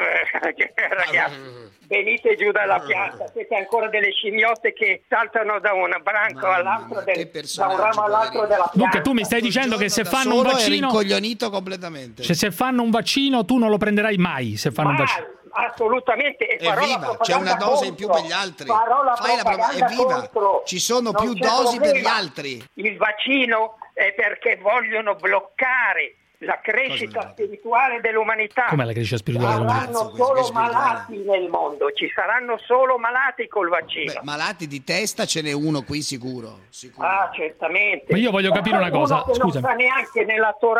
S11: ragazzi, venite giù dalla piazza, siete ancora delle scimmiotte che saltano da un branco
S4: Mamma
S11: all'altro,
S4: mia, che
S11: del, da un
S4: personaggi,
S11: ramo all'altro
S4: poverini.
S11: della piazza.
S3: Dunque tu mi stai dicendo che se fanno un
S4: Solo è
S3: vaccino,
S4: rincoglionito completamente.
S3: cioè, se fanno un vaccino tu non lo prenderai mai se fanno un
S11: Ma
S3: vaccino.
S11: assolutamente, e farò la
S4: Evviva, c'è
S11: propaganda
S4: una dose in più
S11: contro.
S4: per gli altri.
S11: Farò la
S4: Fai la
S11: propaganda
S4: propaganda, evviva.
S11: contro.
S4: Ci sono
S11: Non
S4: più
S11: c'è
S4: dosi per
S11: problema.
S4: gli altri.
S11: Il vaccino è perché vogliono bloccare la crescita
S4: Cosa
S11: spirituale dell'umanità.
S3: Com'è la crescita spirituale
S11: Saranno
S3: dell'umanità?
S11: solo
S4: spirituale.
S11: malati nel mondo, ci saranno solo malati col vaccino.
S4: Beh, malati di testa ce n'è uno qui sicuro. sicuro.
S11: Ah, certamente.
S3: Ma io voglio capire una cosa,
S11: Uno che
S3: scusami.
S11: non sta neanche nella Torah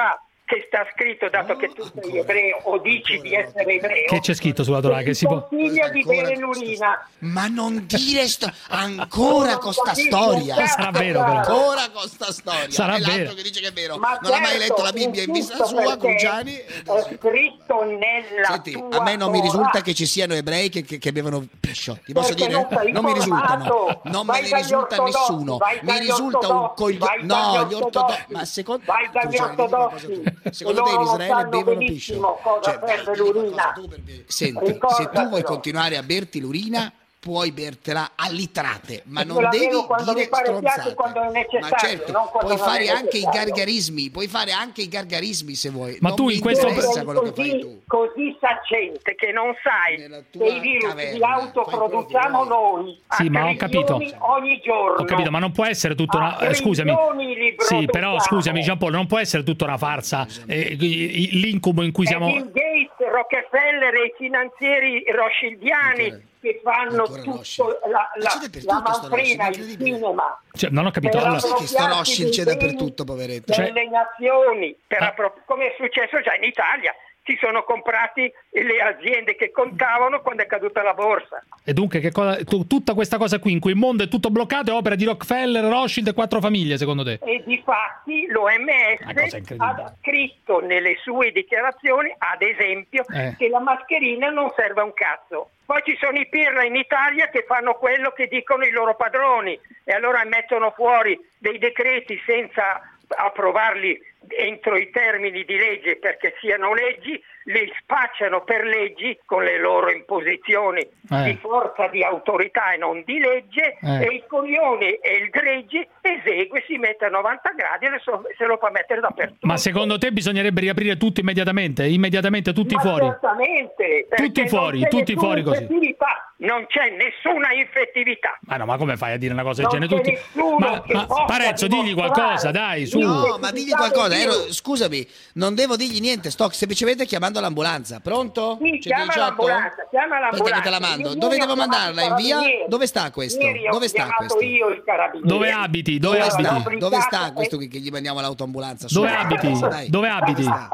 S11: che sta scritto, dato che tu sei ebreo o dici di essere ebreo,
S3: che c'è scritto sulla Torah? Che si può...
S11: consiglia di bere l'urina.
S4: Ma non dire sto... ancora con sta storia.
S3: Sarà vero, però.
S4: Ancora con sta storia.
S3: Sarà
S4: e l'altro
S3: vero.
S4: che dice che è vero.
S11: Ma
S4: non ha mai
S11: certo,
S4: letto la Bibbia in vista sua, Cruciani.
S11: È scritto nella
S4: Senti,
S11: tua
S4: a me non mi
S11: Torah.
S4: risulta che ci siano ebrei che, che, che bevono piscio. Ti posso
S11: Perché
S4: dire?
S11: non sei
S4: Non mi risultano.
S11: informato.
S4: Non
S11: Vai
S4: me ne
S11: dagli
S4: risulta
S11: ortodossi,
S4: nessuno.
S11: vai
S4: Mi
S11: dagli
S4: risulta un
S11: ortodossi,
S4: coglione.
S11: vai
S4: No,
S11: dagli
S4: gli ortodossi.
S11: ortodossi.
S4: Ma secondo
S11: Vai dagli
S4: Cruciani, dimmi una cosa
S11: ortodossi.
S4: tu. Secondo te in
S11: Loro
S4: Israele
S11: sanno
S4: bevono
S11: benissimo
S4: piscio?
S11: cosa
S4: Cioè, vai,
S11: serve
S4: dimmi una
S11: l'urina.
S4: cosa tu per me. Senti, se tu
S11: Ricordatelo.
S4: vuoi continuare a berti l'urina, puoi bertela a litrate, ma
S11: Io
S4: non
S11: la
S4: devi
S11: bevo quando
S4: dire
S11: mi pare piace,
S4: stronzate.
S11: quando è necessario,
S4: Ma certo,
S11: non quando
S4: puoi
S11: non
S4: fare
S11: è
S4: anche i
S11: necessario.
S4: gargarismi, puoi fare anche i gargarismi se vuoi.
S3: Ma
S4: non
S3: tu
S4: mi
S3: in questo-
S4: interessa quello che fai
S11: così,
S4: tu.
S11: così saccente che non sai
S4: Nella tua
S11: che i virus
S4: caverna,
S11: li autoproduciamo
S4: fai quello
S11: noi
S3: Sì,
S11: a
S3: ma ho capito.
S11: trilioni ogni giorno.
S3: Ho capito, ma non può essere tutta una...
S11: A
S3: eh, scusami.
S11: trilioni li
S3: Sì, però
S11: produciamo.
S3: scusami Giampaolo, non può essere tutta una farsa. Eh, i- i- l'incubo in cui
S11: E
S3: siamo...
S11: Bill Gates, Rockefeller e i finanzieri rothschildiani
S4: Ancora-
S11: che fanno
S4: ancora
S11: tutto
S4: Rothschild.
S11: la,
S4: Ma
S11: la,
S4: c'è dappertutto
S11: la
S4: sto
S11: manfrina,
S4: Rothschild,
S11: il
S4: incredibile.
S11: cinema.
S3: Cioè, non ho capito.
S11: Per
S3: Allora,
S4: Sai che sto
S11: appropriarsi
S4: Rothschild c'è
S11: dei beni
S4: dappertutto, poveretto.
S3: Cioè-
S11: delle nazioni, per
S3: Ah.
S11: appro- come è successo già in Italia. Si sono comprati le aziende che contavano quando è caduta la borsa.
S3: e dunque, che cosa, tu- tutta questa cosa qui in cui il mondo è tutto bloccato è opera di Rockefeller, Rothschild e quattro famiglie, secondo te?
S11: E difatti l'O M
S3: Una cosa
S11: S
S3: incredibile.
S11: ha scritto nelle sue dichiarazioni, ad esempio,
S3: Eh.
S11: che la mascherina non serve a un cazzo. Poi ci sono i pirla in Italia che fanno quello che dicono i loro padroni e allora mettono fuori dei decreti senza approvarli entro i termini di legge perché siano leggi, li spacciano per leggi con le loro imposizioni
S3: Eh.
S11: di forza di autorità e non di legge
S3: Eh.
S11: e il coglione e il gregge esegue, si mette a novanta gradi e so- se lo fa mettere dappertutto.
S3: Ma secondo te bisognerebbe riaprire tutto immediatamente? Immediatamente tutti
S11: Ma
S3: fuori?
S11: certamente, perché
S3: Tutti fuori,
S11: non c'è
S3: tutti
S11: nessuna
S3: fuori così.
S11: infettività, non c'è nessuna infettività.
S3: Ma no, ma come fai a dire una cosa del
S11: Non
S3: genere?
S11: c'è
S3: Tutti...
S11: nessuno
S3: Ma,
S11: che
S3: ma
S11: possa
S3: Parezzo, digli
S11: dimostrare
S3: qualcosa, dai, su.
S4: No, ma digli qualcosa.
S11: Io-
S4: Ero- scusami, non devo dirgli niente. Sto semplicemente chiamando l'ambulanza. Pronto?
S11: Sì,
S4: centodiciotto?
S11: chiama l'ambulanza, chiama l'ambulanza.
S4: Perché che te la mando?
S11: Io
S4: Dove
S11: ieri
S4: devo
S11: ho chiamato
S4: mandarla?
S11: i
S4: In via?
S11: carabinieri.
S4: Dove sta questo?
S11: Ieri ho
S4: Dove sta
S11: chiamato
S4: questo?
S11: io i carabinieri.
S3: Dove abiti? Dove
S4: Dove
S11: Io
S3: abiti?
S4: sta?
S11: l'ho
S4: Dove sta
S11: brigato
S4: questo
S11: e-
S4: che, che gli mandiamo l'autoambulanza?
S3: Dove
S4: Su,
S3: abiti?
S4: dai.
S3: Dove abiti?
S4: sta?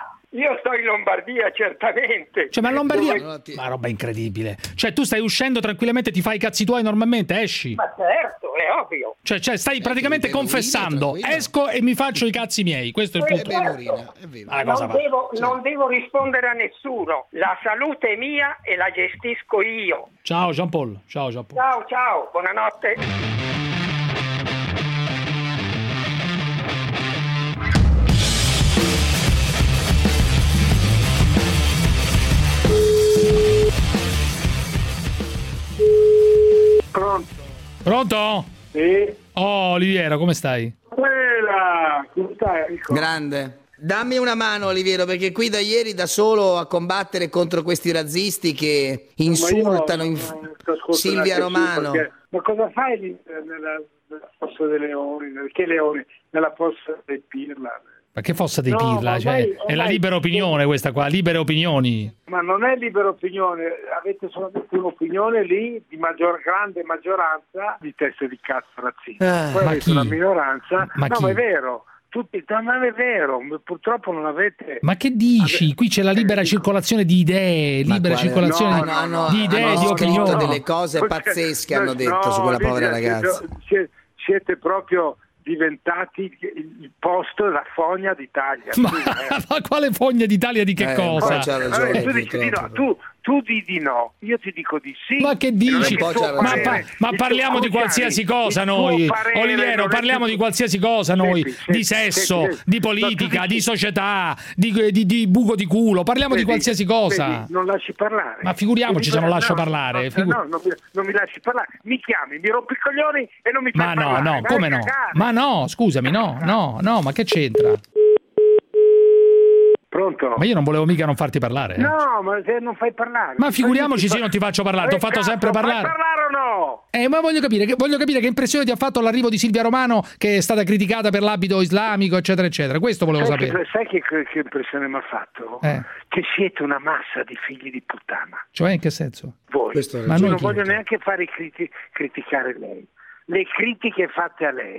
S11: Io sto in Lombardia, certamente.
S3: Cioè, ma in Lombardia...
S4: Dove-
S3: Ma roba incredibile. Cioè, tu stai uscendo tranquillamente, ti fai i cazzi tuoi normalmente, esci.
S11: Ma certo, è ovvio.
S3: Cioè, cioè stai
S4: Eh,
S3: praticamente
S4: ti bevo
S3: confessando.
S4: urina, tranquillo.
S3: Esco e mi faccio i cazzi miei. Questo è il
S11: Eh,
S3: punto.
S4: bevo urina, è vero.
S3: Ma la cosa
S11: Non
S3: fa-
S11: devo, non devo rispondere a nessuno. La salute è mia e la gestisco io.
S3: Ciao Jean-Paul. Ciao Jean-Paul.
S11: Ciao, ciao, buonanotte.
S2: Pronto?
S3: Pronto?
S2: Sì?
S3: Oh, Oliviero, come stai?
S2: Quella! Come stai, amico?
S4: Grande. Dammi una mano, Oliviero, perché qui da ieri da solo a combattere contro questi razzisti che insultano
S2: Ma io
S4: inf-
S2: non ti ascolto
S4: Silvia
S2: neanche più,
S4: Romano.
S2: perché- Ma cosa fai lì nella, nella fossa dei leoni? Che leoni? Nella fossa dei pirla?
S3: Ma che fossa dei
S2: No,
S3: pirla?
S2: ma
S3: Cioè,
S2: ormai-
S3: è la
S2: ormai-
S3: libera opinione questa qua, libere opinioni.
S2: Ma non è libera opinione, avete solamente un'opinione lì di maggior grande maggioranza di teste di cazzo razziste.
S4: Ah,
S2: Poi
S3: ma
S2: avete
S3: chi?
S2: una minoranza.
S3: Ma
S2: no,
S3: chi?
S2: ma è vero. Tutti, no, non è vero, purtroppo non avete.
S3: Ma che dici? Qui c'è la libera
S2: Eh, dico-
S3: circolazione di idee,
S4: Ma
S3: libera
S4: quale-
S3: circolazione
S2: no,
S3: di-
S2: no, no,
S3: di idee,
S4: hanno
S3: di
S4: scritto
S3: opinioni.
S4: delle cose
S2: Perché-
S4: pazzesche hanno
S2: no,
S4: detto su quella
S2: Lidia,
S4: povera ragazza.
S2: siete- siete, siete proprio diventati il il posto della fogna d'Italia.
S3: Ma,
S2: Tu, eh.
S3: ma quale fogna d'Italia di che
S4: Eh,
S3: cosa?
S4: poi c'ha ragione,
S2: Vabbè, tu dici di no,
S4: purtroppo.
S2: tu, tu di di no, io ti dico di sì.
S3: Ma che
S2: E non è
S3: dici?
S2: che il
S4: Poi
S2: tuo
S4: c'ha
S3: Ma,
S4: ragione.
S3: pa-
S2: parere-
S3: ma
S2: il
S3: parliamo
S2: tuo
S3: di
S2: Cruciani,
S3: qualsiasi cosa
S2: il tuo
S3: noi,
S2: parere
S3: Oliviero,
S2: non è
S3: parliamo
S2: più-
S3: di qualsiasi cosa noi,
S2: Senti,
S3: di
S2: senti,
S3: sesso,
S2: senti, senti.
S3: di
S2: No,
S3: politica,
S2: tu
S3: di
S2: dici-
S3: società, di, di- di buco di culo, parliamo di
S2: Vedi,
S3: qualsiasi cosa.
S2: vedi, non lasci parlare.
S3: Ma figuriamoci se non
S2: No,
S3: lascio
S2: no,
S3: parlare,
S2: No,
S3: figu-
S2: no, non, mi, non mi lasci parlare. Mi chiami, mi rompi i coglioni e non mi fai
S3: Ma no,
S2: parlare.
S3: no,
S2: Vai
S3: come
S2: a
S3: no?
S2: cagare.
S3: Ma no, scusami, no, no, no, ma che c'entra?
S2: Pronto?
S3: Ma io non volevo mica non farti parlare. eh.
S2: No, ma se non fai parlare.
S3: Ma figuriamoci se
S2: fa-
S3: io non ti faccio parlare, ti ho
S2: Eh,
S3: fatto
S2: cazzo,
S3: sempre parlare.
S2: Fai parlare o no?
S3: Eh, ma voglio capire, che, voglio capire che impressione ti ha fatto l'arrivo di Silvia Romano, che è stata criticata per l'abito islamico, eccetera, eccetera. Questo volevo
S2: Sai
S3: sapere.
S2: che, sai che, che impressione mi ha fatto?
S3: Eh.
S2: Che siete una massa di figli di puttana.
S3: Cioè, in che senso?
S2: Voi.
S4: Questo è
S2: Io
S3: Ma noi
S2: non
S3: chi?
S2: voglio neanche fare criti- criticare lei. Le critiche fatte a lei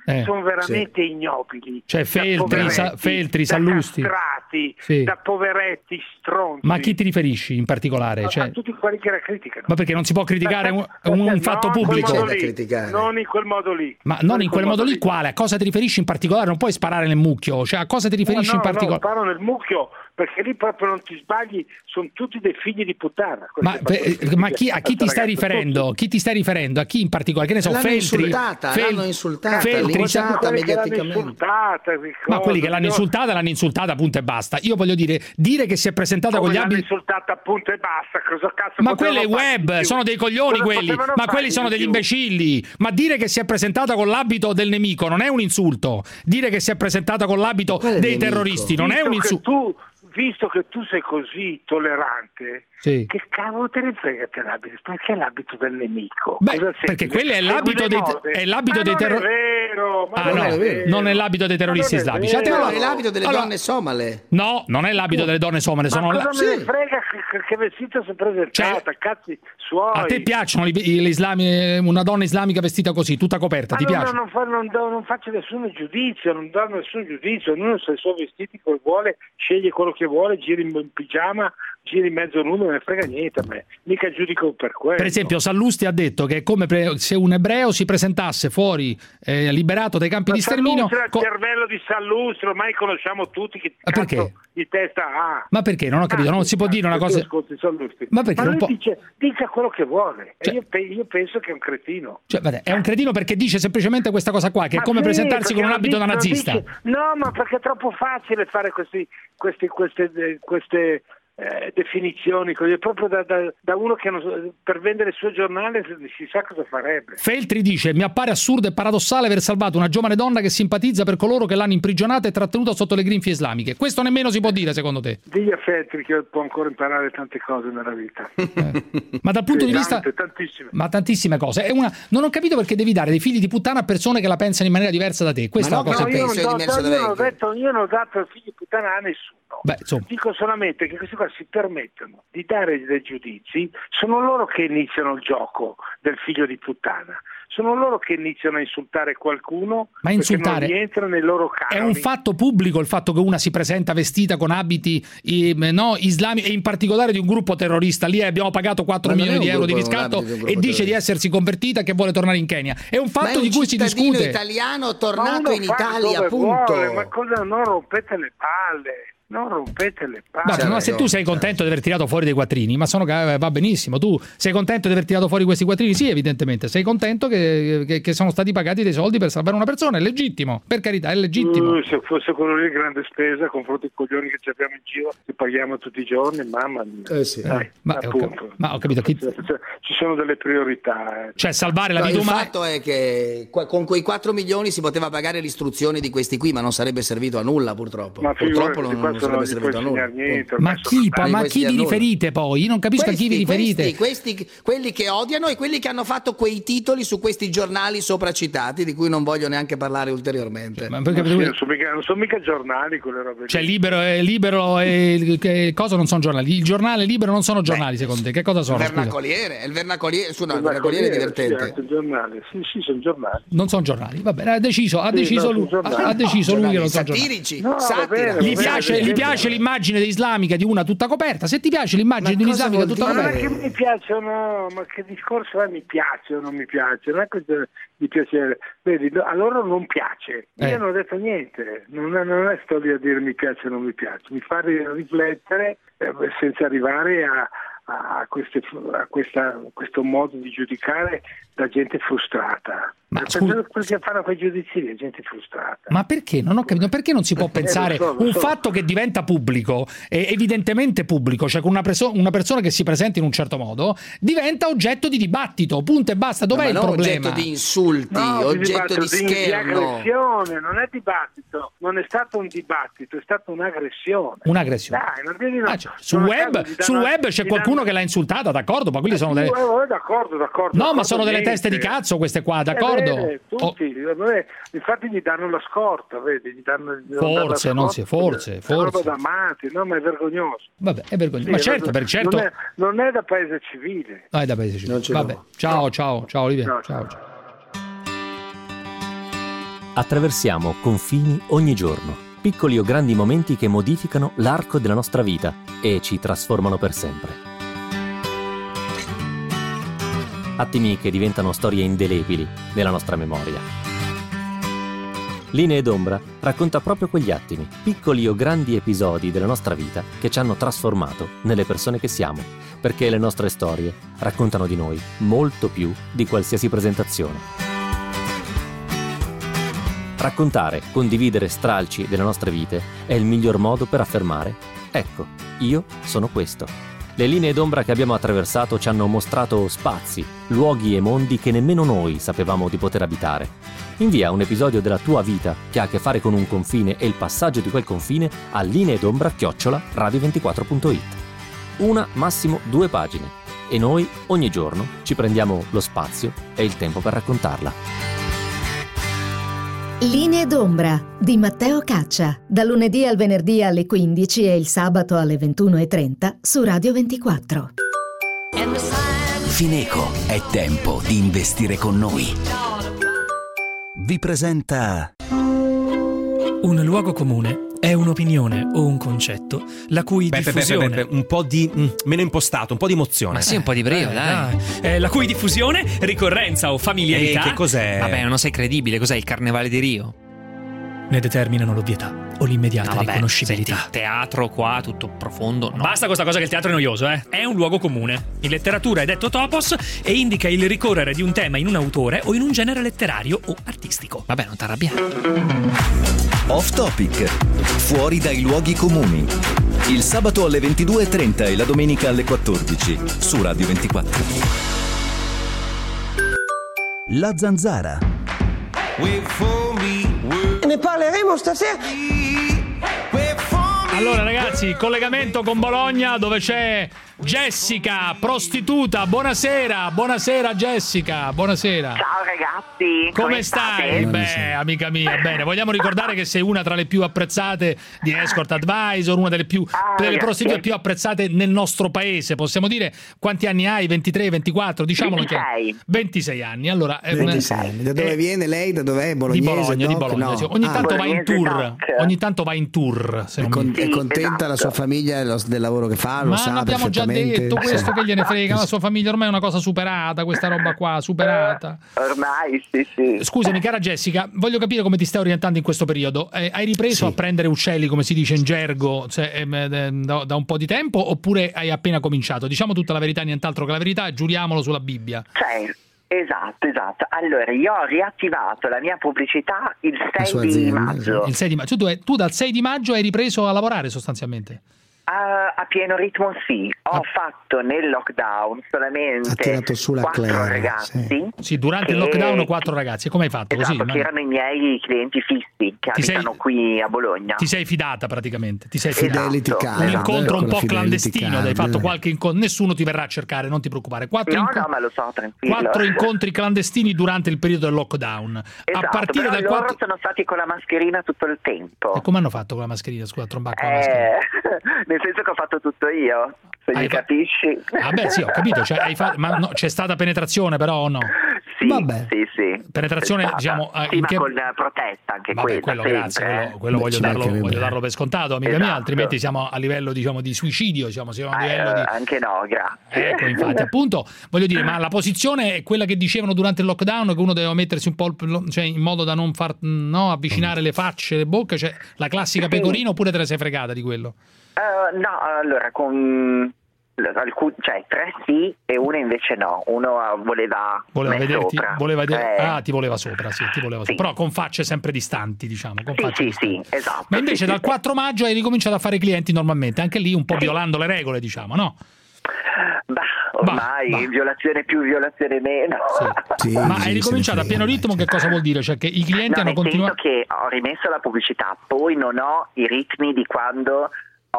S3: eh,
S6: sono veramente
S3: sì.
S6: ignobili.
S3: Cioè Feltri, sa, Feltri
S6: da
S3: Sallusti.
S6: castrati,
S3: sì.
S6: da poveretti stronzi.
S3: Ma a chi ti riferisci in particolare?
S6: A,
S3: Cioè...
S6: a tutti quelli che la criticano.
S3: Ma perché non si può criticare un, un, un fatto pubblico?
S6: Non in quel modo lì.
S3: Ma non in quel modo lì quale? A cosa ti riferisci in particolare? Non puoi sparare nel mucchio. Cioè, a cosa ti riferisci
S6: no, no,
S3: in particolare?
S6: No, parlo nel mucchio, perché lì proprio non ti sbagli, sono tutti dei figli di puttana.
S3: Ma, per, ma chi, a chi ti stai riferendo? Chi ti stai riferendo? A chi in particolare? Che ne so,
S4: l'hanno
S3: Feltri?
S4: Insultata,
S3: Fel,
S4: l'hanno insultata,
S3: Feltri,
S4: insultata mediaticamente.
S6: Insultata,
S3: ma quelli che l'hanno insultata l'hanno insultata, punto e basta. Io voglio dire, dire che si è presentata
S6: Come
S3: con gli abiti.
S6: L'hanno insultata, punto e basta. Cosa cazzo
S3: ma quello è web,
S6: fare?
S3: sono dei coglioni
S6: Cosa
S3: quelli. Ma quelli sono degli imbecilli. Ma dire che si è presentata con l'abito del nemico non è un insulto. Dire che si è presentata con l'abito dei nemico? terroristi non
S6: Visto
S3: è un insulto.
S6: Tu, visto che tu sei così tollerante,
S3: sì.
S6: che cavolo te ne frega te l'abito? Perché è l'abito del nemico?
S3: Beh, perché quello è l'abito dei, è l'abito dei terroristi. Ah, no, è vero. Non è l'abito dei terroristi islamici.
S4: No, allora, è l'abito delle allora, donne somale.
S3: No, non è l'abito delle donne somale. Sono
S6: ma cosa
S3: la...
S6: me
S3: sì.
S6: ne frega che, che vestito si è presentata? Cioè, cazzi suoi.
S3: A te piacciono l'islami, una donna islamica vestita così, tutta coperta?
S6: Ma
S3: ti
S6: non,
S3: piace?
S6: Non, fa, non, do, non faccio nessun giudizio, non do nessun giudizio. Ognuno sa i suoi vestiti come vuole, sceglie quello che vuole, gira in pigiama, gira in mezzo nudo, non ne frega niente a me. Mica giudico per quello.
S3: Per esempio, Sallusti ha detto che è come se un ebreo si presentasse fuori, eh, liberato dai campi
S6: ma
S3: di sterminio.
S6: Sallustra, il cervello di Sallustra, ormai conosciamo tutti che
S3: ma
S6: cazzo
S3: perché?
S6: di testa ha.
S3: Ma perché? Non ho capito, ah, non si può dire una cosa.
S6: Ascolti, Sallusti.
S3: Ma perché
S6: ma
S3: non può...
S6: dice, dica quello che vuole.
S3: Cioè...
S6: E io, pe- io penso che è un cretino.
S3: Cioè, vabbè, è un cretino perché dice semplicemente questa cosa qua, che
S6: ma
S3: è come
S6: sì,
S3: presentarsi con un abito
S6: dice,
S3: da nazista.
S6: Dice, no, ma perché è troppo facile fare questi, questi, queste, queste eh, definizioni, così, proprio da, da, da uno che non, per vendere il suo giornale si sa cosa farebbe.
S3: Feltri dice: mi appare assurdo e paradossale aver salvato una giovane donna che simpatizza per coloro che l'hanno imprigionata e trattenuta sotto le grinfie islamiche. Questo nemmeno si può dire, secondo te?
S6: Digli a Feltri che può ancora imparare tante cose nella vita.
S3: Eh. Ma dal punto
S6: sì,
S3: di vista
S6: tante, tantissime.
S3: Ma tantissime cose. È una... Non ho capito perché devi dare dei figli di puttana a persone che la pensano in maniera diversa da te. Questa
S4: ma
S3: è la cosa
S4: no,
S3: che
S4: io
S3: penso.
S4: Non do,
S6: io, non ho detto, io non ho dato figli di puttana a nessuno.
S3: Beh,
S6: dico solamente che questi qua si permettono di dare dei giudizi, sono loro che iniziano il gioco del figlio di puttana, sono loro che iniziano a insultare qualcuno,
S3: ma insultare
S6: perché non rientra nei loro canoni.
S3: È un fatto pubblico il fatto che una si presenta vestita con abiti eh, no, islamici e in particolare di un gruppo terrorista. Lì abbiamo pagato quattro milioni di euro di riscatto e dice di essersi convertita, che vuole tornare in Kenya. È un fatto
S4: ma è un
S3: di cui si discute.
S4: È italiano tornato in Italia,
S6: dove
S4: punto.
S6: Vuole, ma cosa, non rompete le palle. Non rompete le palle.
S3: Guarda, no, se tu sei contento di aver tirato fuori dei quattrini, ma sono, va benissimo. Tu sei contento di aver tirato fuori questi quattrini? Sì, evidentemente. Sei contento che, che, che sono stati pagati dei soldi per salvare una persona? È legittimo, per carità, è legittimo.
S6: Uh, se fosse quello lì grande spesa a confronto ai coglioni che ci abbiamo in giro, che paghiamo tutti i giorni, mamma mia.
S4: Eh sì.
S6: Dai,
S3: ma, ho, ma ho capito. Chi...
S6: Ci sono delle priorità. Eh.
S3: Cioè, salvare la
S4: no,
S3: vita umana.
S4: Il fatto è che con quei quattro milioni si poteva pagare l'istruzione di questi qui, ma non sarebbe servito a nulla, purtroppo.
S6: Ma
S4: purtroppo non, non sarebbe servito a nulla.
S6: Niente,
S3: ma chi, pa, ma chi vi riferite poi? Io non capisco
S4: questi,
S3: a chi vi riferite.
S4: Questi, questi, quelli che odiano e quelli che hanno fatto quei titoli su questi giornali sopracitati, di cui non voglio neanche parlare ulteriormente.
S6: Ma perché, ma sì, non, sono mica, non sono mica giornali quelle robe.
S3: Cioè libero e libero e che cosa non sono giornali? Il giornale libero non sono giornali. Beh, secondo te? Che cosa sono?
S4: Il vernacoliere, il vernacoliere, su, no, il vernacoliere è divertente.
S6: Sì, giornali. Sì, sì, sono giornali.
S3: Non sono giornali. Va bene, ha deciso, ha sì, deciso
S6: no,
S3: lui, ha, ha deciso no, lui che non sono
S4: satirici,
S3: giornali.
S4: No, satira.
S6: Bene,
S3: gli piace,
S6: bene,
S3: gli piace l'immagine islamica di una tutta coperta. Se ti piace l'immagine di un'islamica tutta
S6: ma
S3: coperta,
S6: non è che mi piacciono, ma che discorso è? Mi piace o non mi piace? Non è che di piacere, vedi, a loro non piace. Io eh. non ho detto niente, non è, non è sto lì a dire mi piace o non mi piace, mi fa riflettere eh, senza arrivare a, a, queste, a questa, questo modo di giudicare da gente frustrata. Ma scusa, perché fanno quei giudizi di gente frustrata.
S3: Ma perché? Non ho capito. Perché non si può pensare eh, lo so, lo un so. fatto che diventa pubblico, è evidentemente pubblico, cioè con una, preso- una persona che si presenta in un certo modo, diventa oggetto di dibattito, punto e basta. Dov'è no, il
S4: non
S3: problema?
S4: Oggetto di insulti,
S6: no,
S4: oggetto
S6: di,
S4: di scherno.
S6: Di aggressione, non è dibattito, non è stato un dibattito, è stata un'aggressione.
S3: Un'aggressione.
S6: Dai, non devi, no,
S3: ah, cioè, sul web, sul web c'è qualcuno danno... che l'ha insultata, d'accordo? Ma quelli sono delle...
S6: eh, d'accordo, d'accordo.
S3: No,
S6: d'accordo,
S3: ma sono delle
S6: niente.
S3: teste di cazzo queste qua, d'accordo?
S6: Eh, beh, tutti, oh. Infatti gli danno la scorta, vedi? Gli danno, gli
S3: forse, non si, forse, forse.
S6: Da mati, no, ma è vergognoso.
S3: Vabbè, è vergognoso. Sì, ma
S6: è
S3: certo, per certo.
S6: Non è, non è da paese civile.
S3: No, è da paese civile. Vabbè, ciao, ciao, ciao Olivia. Ciao, ciao. ciao.
S12: Attraversiamo confini ogni giorno, piccoli o grandi momenti che modificano l'arco della nostra vita e ci trasformano per sempre. Attimi che diventano storie indelebili nella nostra memoria. Linee d'ombra racconta proprio quegli attimi, piccoli o grandi episodi della nostra vita che ci hanno trasformato nelle persone che siamo, perché le nostre storie raccontano di noi molto più di qualsiasi presentazione. Raccontare, condividere stralci delle nostre vite è il miglior modo per affermare: ecco, io sono questo. Le linee d'ombra che abbiamo attraversato ci hanno mostrato spazi, luoghi e mondi che nemmeno noi sapevamo di poter abitare. Invia un episodio della tua vita che ha a che fare con un confine e il passaggio di quel confine a lineedombra chiocciola radio ventiquattro punto it. Una, massimo due pagine. E noi, ogni giorno, ci prendiamo lo spazio e il tempo per raccontarla.
S13: Linee d'ombra di Matteo Caccia, dal lunedì al venerdì alle quindici e il sabato alle ventuno e trenta su Radio ventiquattro.
S1: Fineco, è tempo di investire con noi. Vi presenta
S14: Un luogo comune è un'opinione o un concetto la cui
S15: beh,
S14: diffusione...
S15: beh, beh, beh, un po' di... Mm, meno impostato, un po' di emozione.
S16: Ma sì, un po' di brio,
S14: eh,
S16: dai.
S14: dai. Eh, la cui diffusione, ricorrenza o familiarità...
S15: E che cos'è?
S16: Vabbè, non sei credibile, cos'è il Carnevale di Rio?
S14: Ne determinano l'ovvietà o l'immediata
S16: no, vabbè,
S14: riconoscibilità.
S16: Senti, teatro qua, tutto profondo, no.
S14: Basta questa cosa che il teatro è noioso, eh? È un luogo comune. In letteratura è detto topos e indica il ricorrere di un tema in un autore o in un genere letterario o artistico.
S16: Vabbè, non t'arrabbiare.
S1: Off Topic, fuori dai luoghi comuni. Il sabato alle ventidue e trenta e la domenica alle quattordici su Radio ventiquattro. La Zanzara.
S17: Ne parleremo stasera.
S3: Allora ragazzi, collegamento con Bologna dove c'è Jessica, prostituta. Buonasera, buonasera Jessica, buonasera.
S18: Ciao ragazzi.
S3: Come,
S18: come
S3: stai? Beh, amica mia, bene. Vogliamo ricordare che sei una tra le più apprezzate di Escort Advisor, una delle più
S18: ah,
S3: delle prostitute
S18: grazie.
S3: più apprezzate nel nostro paese. Possiamo dire quanti anni hai? ventitré, ventiquattro, diciamolo
S18: ventisei.
S3: Che ventisei anni. Allora,
S4: ventisei anni. Da dove
S3: eh,
S4: viene lei? Da dov'è? Bolognese?
S3: Di Bologna,
S4: doc?
S3: di Bologna.
S4: No.
S3: Sì. Ogni
S4: ah,
S3: tanto va in tour.
S18: Doc.
S3: Ogni tanto va in tour. Se
S4: è,
S3: non
S4: con,
S3: mi...
S4: è contenta
S18: esatto.
S4: la sua famiglia dello, del lavoro che fa? Lo
S3: Ma
S4: sa
S3: l'abbiamo già detto questo, che gliene frega, la sua famiglia ormai è una cosa superata, questa roba qua, superata.
S18: Ormai sì, sì.
S3: Scusami cara Jessica, voglio capire come ti stai orientando in questo periodo. Eh, hai ripreso
S4: Sì.
S3: a prendere uccelli, come si dice in gergo, cioè, eh, da, da un po' di tempo, oppure hai appena cominciato? Diciamo tutta la verità, nient'altro che la verità, giuriamolo sulla Bibbia.
S18: Cioè, esatto, esatto. Allora, io ho riattivato la mia pubblicità il sei di
S4: azienda,
S18: maggio.
S3: Il sei di maggio. Tu, tu dal sei di maggio hai ripreso a lavorare sostanzialmente?
S18: A, a pieno ritmo sì, ho
S3: Ah.
S18: fatto nel lockdown
S4: Ha
S18: solamente
S4: tirato su la
S18: quattro
S4: Claire,
S18: ragazzi.
S4: sì.
S3: Sì, durante il
S18: che-
S3: lockdown quattro ragazzi. E come hai fatto?
S18: Esatto,
S3: Così?
S18: che erano i miei clienti fissi che
S3: Ti sei-
S18: abitano qui a Bologna.
S3: Ti sei fidata praticamente? Ti sei
S18: Esatto.
S3: fidata?
S4: Fidelity
S18: Un
S4: Card,
S3: Un incontro un
S4: con la
S3: po'
S4: Fidelity
S3: clandestino,
S4: Card.
S3: hai fatto qualche incontro, nessuno ti verrà a cercare, non ti preoccupare. Quattro,
S18: No,
S3: inco-
S18: no, ma lo so, tranquillo.
S3: quattro incontri clandestini durante il periodo del lockdown.
S18: Esatto,
S3: a partire
S18: però
S3: dal
S18: loro
S3: quattro...
S18: sono stati con la mascherina tutto il tempo.
S3: E come hanno fatto con la mascherina? Scusa, trombacco la mascherina.
S18: Eh, nel senso che ho fatto tutto io, se
S3: Hai
S18: mi
S3: fa-
S18: capisci.
S3: Ah beh sì, ho capito, cioè, hai fatto... ma no, c'è stata penetrazione però o no?
S18: Sì,
S4: Vabbè.
S18: sì, sì.
S3: Penetrazione,
S18: C'è stata.
S3: diciamo, eh,
S18: Sì,
S3: in
S18: ma
S3: che-
S18: con eh, protesta anche
S3: Vabbè,
S18: quella,
S3: quello
S18: sempre,
S3: grazie,
S18: eh.
S3: quello, quello
S4: Beh,
S3: voglio,
S4: ci
S3: darlo,
S4: mancherebbe.
S3: voglio darlo per scontato, amica mia,
S18: Esatto.
S3: altrimenti siamo a livello diciamo di suicidio, diciamo, siamo a
S18: Eh,
S3: livello di...
S18: Anche no, grazie.
S3: Ecco, infatti, appunto, voglio dire, ma la posizione è quella che dicevano durante il lockdown, che uno deve mettersi un po' il- cioè, in modo da non far no, avvicinare le facce, le bocche, cioè la classica pecorina, oppure te ne sei fregata di quello?
S18: Eh, no, allora con alcuni, cioè tre sì e uno invece no. Uno eh, voleva
S3: Voleva
S18: me
S3: vederti,
S18: sopra.
S3: voleva vedere-
S18: Eh,
S3: ah, ti voleva sopra, sì, ti voleva
S18: Sì.
S3: sopra, però con facce sempre distanti, diciamo, con
S18: sì,
S3: facce
S18: sì,
S3: distanti.
S18: sì, esatto.
S3: Ma invece
S18: sì,
S3: dal
S18: sì.
S3: quattro maggio hai ricominciato a fare clienti normalmente, anche lì un po'
S18: Sì.
S3: violando le regole, diciamo, no?
S18: Bah, ormai
S3: bah.
S18: violazione più, violazione meno.
S4: Sì,
S3: Ma
S4: sì,
S3: hai ricominciato
S4: se
S3: a
S4: ne
S3: pieno
S4: frega,
S3: ritmo, che cosa vuol dire? Cioè che i clienti
S18: No,
S3: hanno
S18: nel
S3: continuato...
S18: senso che ho rimesso la pubblicità, poi non ho i ritmi di quando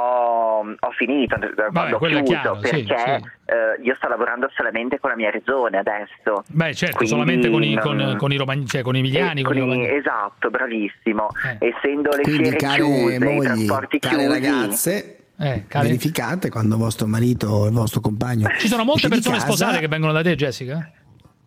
S18: ho, ho finito, quando ho
S3: quello è
S18: chiuso,
S3: chiaro, sì,
S18: perché
S3: sì.
S18: eh, io sto lavorando solamente con la mia regione adesso.
S3: Beh, certo,
S18: Quindi,
S3: solamente con i,
S18: non-
S3: con, con i romani, cioè con i emiliani,
S18: Eh,
S3: con i
S18: con i-
S3: romani.
S18: esatto, bravissimo.
S3: Eh.
S18: Essendo le
S4: Quindi,
S18: fiere
S4: care
S18: chiuse, i
S4: mogli,
S18: trasporti
S4: care
S18: chiusi,
S4: ragazze,
S3: Eh, care-
S4: verificate quando vostro marito o il vostro compagno
S3: Ci sono molte
S4: esce di
S3: persone
S4: casa.
S3: sposate che vengono da te, Jessica?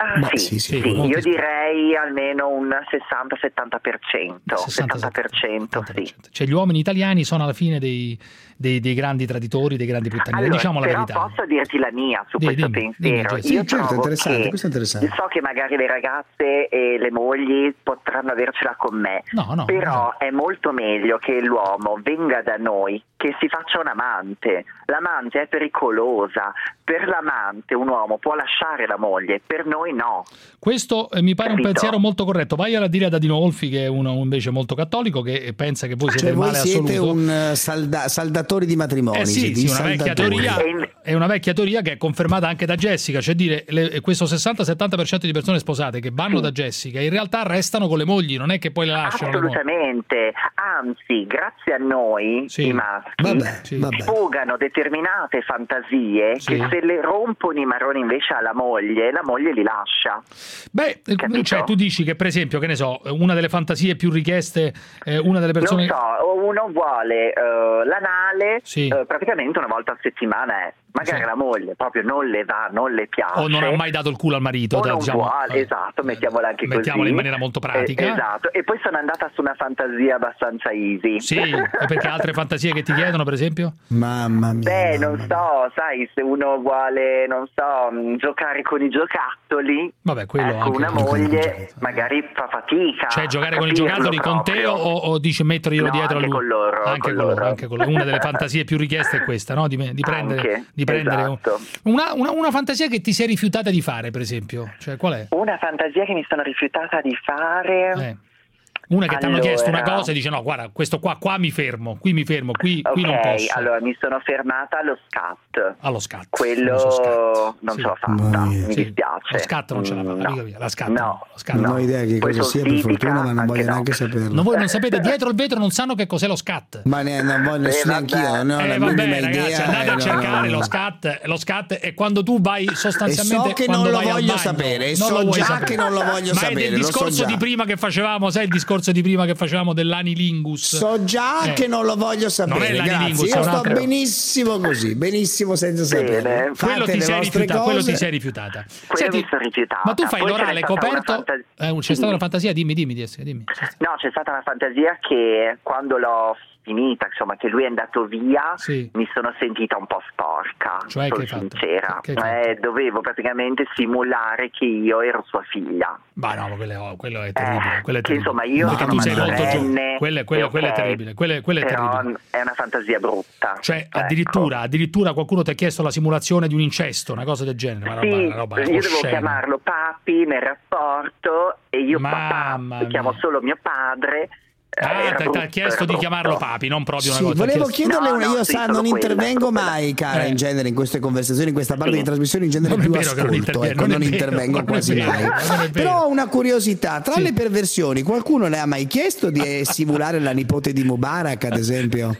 S18: Ah,
S4: Ma
S18: sì,
S4: sì, sì,
S18: sì,
S4: molti
S18: io
S4: sp-
S18: direi almeno un sessanta settanta per cento.
S3: sessanta
S18: settanta per cento, sì.
S3: Cioè gli uomini italiani sono alla fine dei, dei, dei grandi traditori, dei grandi puttanieri,
S18: Allora,
S3: diciamo la
S18: però
S3: verità.
S18: posso dirti la mia su
S3: Dì,
S18: questo
S3: dimmi,
S18: pensiero.
S3: dimmi,
S4: Sì,
S18: Io
S4: certo,
S18: trovo
S4: interessante,
S18: che
S4: questo è interessante.
S18: so che magari le ragazze e le mogli potranno avercela con me,
S3: No, no,
S18: però è molto meglio che l'uomo venga da noi, che si faccia un amante. L'amante è pericolosa. Per l'amante un uomo può lasciare la moglie, per noi no.
S3: Questo eh, mi pare
S18: Capito?
S3: un pensiero molto corretto. Vai a dire a Dadino Olfi, che è uno invece molto cattolico, che pensa che voi siete
S4: Cioè
S3: il
S4: voi
S3: male
S4: siete
S3: assoluto.
S4: un eh, salda- saldatori di matrimoni.
S3: Eh sì,
S4: di
S3: sì, una vecchia
S4: saldatori.
S3: teoria, è una vecchia teoria che è confermata anche da Jessica, cioè dire le, questo sessanta settanta per cento di persone sposate che vanno da Jessica in realtà restano con le mogli, non è che poi le lasciano.
S18: Assolutamente, anzi, grazie a noi i maschi
S4: Vabbè, sì. vabbè.
S18: sfogano determinate fantasie
S3: Sì.
S18: che se le rompono i marroni invece alla moglie, la moglie li lascia.
S3: Beh,
S18: Capito?
S3: cioè tu dici che per esempio, che ne so, una delle fantasie più richieste, eh, una delle persone...
S18: Non so, uno vuole eh, l'anale
S3: Sì.
S18: eh, praticamente una volta a settimana, è. magari
S3: Sì.
S18: la moglie proprio non le va, non le piace.
S3: O non ha mai dato il culo al marito,
S18: O non
S3: diciamo,
S18: vuole,
S3: eh,
S18: esatto, mettiamola anche
S3: mettiamola
S18: così.
S3: in maniera molto pratica.
S18: Eh, esatto, e poi sono andata su una fantasia abbastanza easy.
S3: Sì, e perché altre fantasie che ti chiedono, per esempio?
S4: Mamma mia.
S18: Beh, non so, sai, se uno vuole, non so, mh, giocare con i giocattoli,
S3: Vabbè, quello
S18: ecco,
S3: anche
S18: una
S3: con i
S18: moglie magari fa fatica.
S3: Cioè giocare
S18: a
S3: con i
S18: capirlo
S3: giocattoli con te o,
S18: proprio.
S3: o dici metterglielo
S18: No,
S3: dietro a
S18: anche
S3: lui?
S18: con loro,
S3: Anche
S18: con
S3: con loro,
S18: loro.
S3: anche con loro. Una delle fantasie più richieste è questa, no? Di, di prendere,
S18: Anche,
S3: di prendere un-
S18: esatto.
S3: una, una, una fantasia che ti sei rifiutata di fare, per esempio. Cioè, qual è?
S18: Una fantasia che mi sono rifiutata di fare.
S3: Eh. Una che ti hanno
S18: Allora.
S3: chiesto una cosa e dice no, guarda, questo qua, qua mi fermo, qui mi fermo, qui, qui non
S18: Ok,
S3: posso.
S18: allora mi sono fermata allo scat.
S3: Allo scat.
S18: Quello
S3: Famoso scat.
S18: non
S3: Sì.
S18: ce l'ho fatta, mi
S3: Sì.
S18: dispiace.
S3: Lo scat non ce l'ha fatta,
S18: Mm,
S3: dica via, la scat.
S18: No,
S3: lo scat
S4: Non
S3: no.
S4: ho idea che
S18: Poi
S4: cosa sia, per
S18: solsidica,
S4: fortuna, ma non
S18: anche
S4: voglio
S18: no.
S4: neanche saperlo.
S3: No, voi non sapete, dietro il vetro non sanno che cos'è lo scat.
S4: Ma ne, non voglio nessuno
S18: Eh,
S4: anch'io,
S18: vabbè.
S4: no,
S3: Eh,
S4: la
S3: vabbè,
S4: minima
S3: ragazzi,
S4: idea.
S3: andate
S4: eh,
S3: a
S4: no,
S3: cercare
S4: no,
S3: lo
S4: no.
S3: scat. Lo scat è quando tu vai
S4: E
S3: sostanzialmente.
S4: so che
S3: quando
S4: non lo
S3: vai al
S4: voglio
S3: bagno.
S4: sapere, e
S3: Non lo
S4: so
S3: vuoi
S4: già
S3: sapere.
S4: che non lo voglio
S3: Ma
S4: sapere,
S3: è del
S4: lo so
S3: discorso
S4: già.
S3: di prima che facevamo, sai il discorso di prima che facevamo dell'anilingus?
S4: So già
S3: Eh.
S4: che non lo voglio sapere,
S3: Non è l'anilingus,
S4: grazie.
S3: è
S4: Io
S3: un
S4: sto
S3: altro.
S4: benissimo così, benissimo senza saperlo.
S18: Bene.
S4: Fate
S3: Quello ti,
S4: le
S3: sei
S4: vostre
S3: rifiuta- quello
S4: cose.
S3: ti sei rifiutata.
S18: Quello mi sono rifiutata.
S3: ma tu fai
S18: Poi ce n'è
S3: l'orale
S18: stata una
S3: coperto?
S18: fantasia-
S3: Eh, c'è stata una fantasia? Dimmi, dimmi, Jessica, dimmi.
S18: No, c'è stata una fantasia che quando l'ho finita, insomma, che lui è andato via,
S3: Sì.
S18: mi sono sentita un po' sporca,
S3: Cioè,
S18: sono
S3: che hai fatto?
S18: sincera.
S3: Che hai
S18: Eh, dovevo praticamente simulare che io ero sua figlia.
S3: Ma no, ma quello è, quello è terribile.
S18: Eh,
S3: quello è
S18: che
S3: terribile.
S18: insomma io
S3: Perché
S18: sono
S3: tu sei molto
S18: minorenne,
S3: giovane. Quello, è- quello-
S18: e
S3: quello è
S18: ok,
S3: terribile. Quello, è- quello è
S18: però
S3: terribile.
S18: è una fantasia brutta.
S3: Cioè,
S18: Ecco.
S3: addirittura, addirittura qualcuno ti ha chiesto la simulazione di un incesto, una cosa del genere. Una roba,
S18: Sì,
S3: una roba
S18: io devo
S3: oscena.
S18: chiamarlo papi nel rapporto e io
S3: Mamma
S18: papà, chiamo solo mio padre. Eh,
S3: Ah,
S18: era
S3: ti ha
S18: brutto,
S3: chiesto
S18: era
S3: di chiamarlo
S18: brutto.
S3: papi, non proprio una
S4: Sì,
S3: cosa. ti ha
S4: volevo
S3: chiesto-
S4: chiederle
S18: No,
S4: una,
S18: no,
S4: io
S18: sì,
S4: sa,
S18: solo
S4: non
S18: quella,
S4: intervengo
S18: solo quella.
S4: mai, cara,
S3: Eh.
S4: in genere in queste conversazioni, in questa parte di trasmissioni in genere
S3: Non è
S4: più
S3: vero che non
S4: ascolto,
S3: interviene,
S4: ecco,
S3: non è
S4: non
S3: vero,
S4: intervengo
S3: non è
S4: quasi
S3: vero,
S4: mai.
S3: non è vero.
S4: Però ho una curiosità, tra
S3: Sì.
S4: le perversioni, qualcuno le ha mai chiesto di eh, simulare la nipote di Mubarak, ad esempio?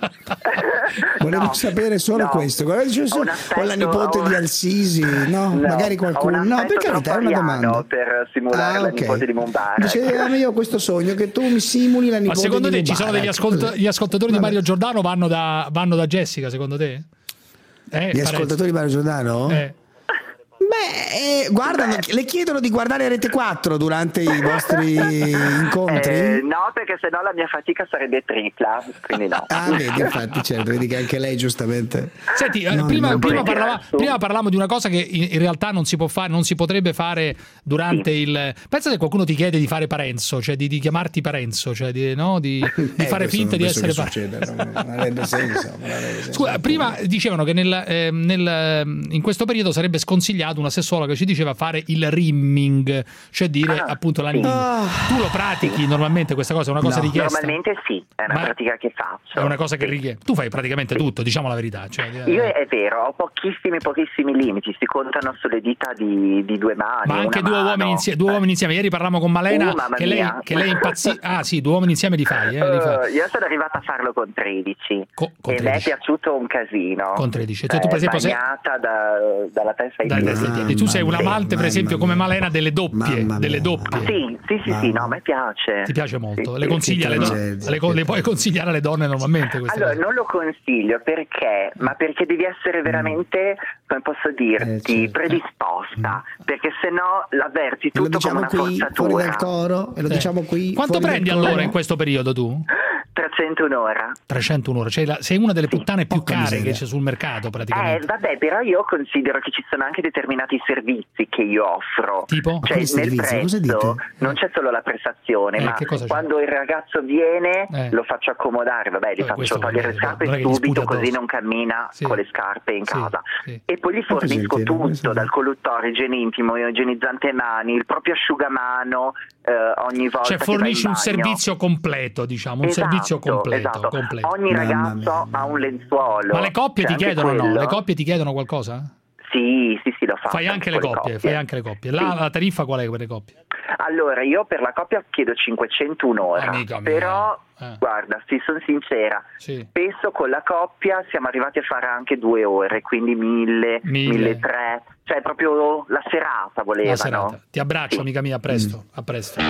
S4: Volevo
S18: No,
S4: sapere solo
S18: no.
S4: questo. Guarda, dice,
S18: Ho un
S4: o
S18: aspetto-
S4: la nipote
S18: ho un-
S4: di Al-Sisi, no?
S18: No,
S4: Magari
S18: ho
S4: qualcuno.
S18: un
S4: No, per
S18: aspetto
S4: carità, è una
S18: troppo
S4: domanda.
S18: ariano per simulare
S4: Ah,
S18: la
S4: ok.
S18: nipote di Mubarak.
S4: Dice, eh, io ho questo sogno che tu mi simuli la
S3: Ma
S4: nipote
S3: secondo
S4: di
S3: te ci
S4: Mubarak.
S3: sono degli ascolt- gli ascoltatori di
S4: Vabbè.
S3: Mario Giordano vanno da, vanno da Jessica, secondo te? Eh,
S4: Gli
S3: Parenzo?
S4: ascoltatori di Mario Giordano?
S3: Eh.
S4: Beh, eh, guardano, le chiedono di guardare Rete quattro durante i vostri incontri?
S18: Eh, no, perché sennò la mia fatica sarebbe tripla, quindi no.
S4: Ah, vedi, infatti, certo, vedi che anche lei giustamente.
S3: Senti, eh,
S4: No,
S3: prima,
S4: non
S3: prima,
S18: vorrei
S3: parlava-
S18: tirare su.
S3: prima parlavamo di una cosa che in, in realtà non si può fare, non si potrebbe fare durante il. Pensa che qualcuno ti chiede di fare Parenzo, cioè di, di chiamarti Parenzo, cioè di, no, di, di
S4: Eh,
S3: fare
S4: questo-
S3: finta di
S4: questo
S3: essere
S4: che
S3: Parenzo.
S4: succede, non, non avrebbe senso, non avrebbe senso.
S3: Scusa, prima dicevano che nel, eh, nel, in questo periodo sarebbe sconsigliato, una sessologa ci diceva fare il rimming, cioè dire
S18: Ah,
S3: appunto la
S18: sì.
S3: lingua. Tu lo pratichi normalmente questa cosa? È una cosa
S4: No.
S3: richiesta?
S18: Normalmente sì, è una
S3: Ma
S18: pratica che faccio.
S3: È una cosa che richiede. Tu fai praticamente tutto, diciamo la verità. Cioè,
S18: Io è vero, ho pochissimi, pochissimi limiti, si contano sulle dita di, di due mani.
S3: Ma anche
S18: una
S3: due
S18: mano.
S3: uomini, insieme, due uomini insieme. Ieri parlavamo con Malena
S18: Uh, mamma
S3: che, lei,
S18: mia.
S3: che lei impazzì. Ah sì, due uomini insieme li fai. Eh, li fai.
S18: Eh, io sono arrivata a farlo con tredici
S3: Co- con
S18: e mi è
S3: tredici.
S18: piaciuto un casino.
S3: Con tredici. Cioè, tu, per esempio, sei-
S18: bagnata da- dalla testa ai
S3: Dai,
S18: piedi.
S3: dai, Vedi, tu sei un amante, per esempio, come Malena, delle doppie, delle doppie.
S18: Sì, sì, sì, sì, no, a me piace.
S3: Ti piace molto?
S18: Sì,
S3: le
S18: sì,
S3: consigli alle donne? Le, le puoi consigliare alle donne normalmente queste
S18: Allora,
S3: cose?
S18: non lo consiglio perché, ma perché devi essere veramente, come posso dirti, predisposta, perché sennò l'avverti tutto
S4: diciamo
S18: come una
S4: qui,
S18: forzatura.
S4: fuori dal coro, e lo
S3: Sì.
S4: diciamo qui.
S3: Quanto
S4: fuori
S3: prendi
S4: dal coro.
S3: allora in questo periodo tu?
S18: trecento un'ora.
S3: trecento un'ora, cioè la, sei una delle puttane più care
S18: miseria.
S3: che c'è sul mercato
S18: Eh,
S3: praticamente.
S18: vabbè, però io considero che ci sono anche determinati servizi che io offro.
S3: Tipo?
S18: Cioè,
S3: Ma quali
S18: nel
S3: servizi? Cosa
S18: prezzo
S3: dite?
S18: non c'è solo la prestazione,
S3: Eh,
S18: ma
S3: che cosa c'è?
S18: quando il ragazzo viene
S3: Eh.
S18: lo faccio accomodare, vabbè, gli
S3: Eh, questo
S18: faccio togliere
S3: vuol
S18: le
S3: dire,
S18: scarpe
S3: non è che gli
S18: subito,
S3: sputi
S18: così
S3: addosso.
S18: non cammina
S3: Sì.
S18: con le scarpe in
S3: Sì,
S18: casa.
S3: sì.
S18: E poi gli
S4: Molto
S18: fornisco
S4: gentile, questo
S18: tutto, dal colluttorio, igiene intimo, igienizzante mani, il proprio asciugamano eh, ogni volta
S3: Cioè
S18: che vai in
S3: fornisci un
S18: bagno.
S3: servizio completo, diciamo, un
S18: Esatto,
S3: servizio completo.
S18: esatto.
S3: completo.
S18: Ogni ragazzo ha un lenzuolo.
S3: Ma le coppie
S18: C'è
S3: ti
S18: anche
S3: chiedono no?
S18: quello.
S3: Le coppie ti chiedono qualcosa?
S18: Sì, sì, sì, lo faccio.
S3: Fai anche le
S18: con
S3: coppie, fai anche le coppie. La,
S18: Sì.
S3: la tariffa qual è per le coppie?
S18: Allora, io per la coppia chiedo cinquecento un'ora,
S3: Amica mia.
S18: però
S3: Eh.
S18: guarda, sì, sono sincera,
S3: Sì.
S18: spesso con la coppia siamo arrivati a fare anche due ore, quindi mille,
S3: Mille.
S18: mille tre, cioè proprio la serata volevano.
S3: La serata. Ti abbraccio, amica mia, a presto. A presto.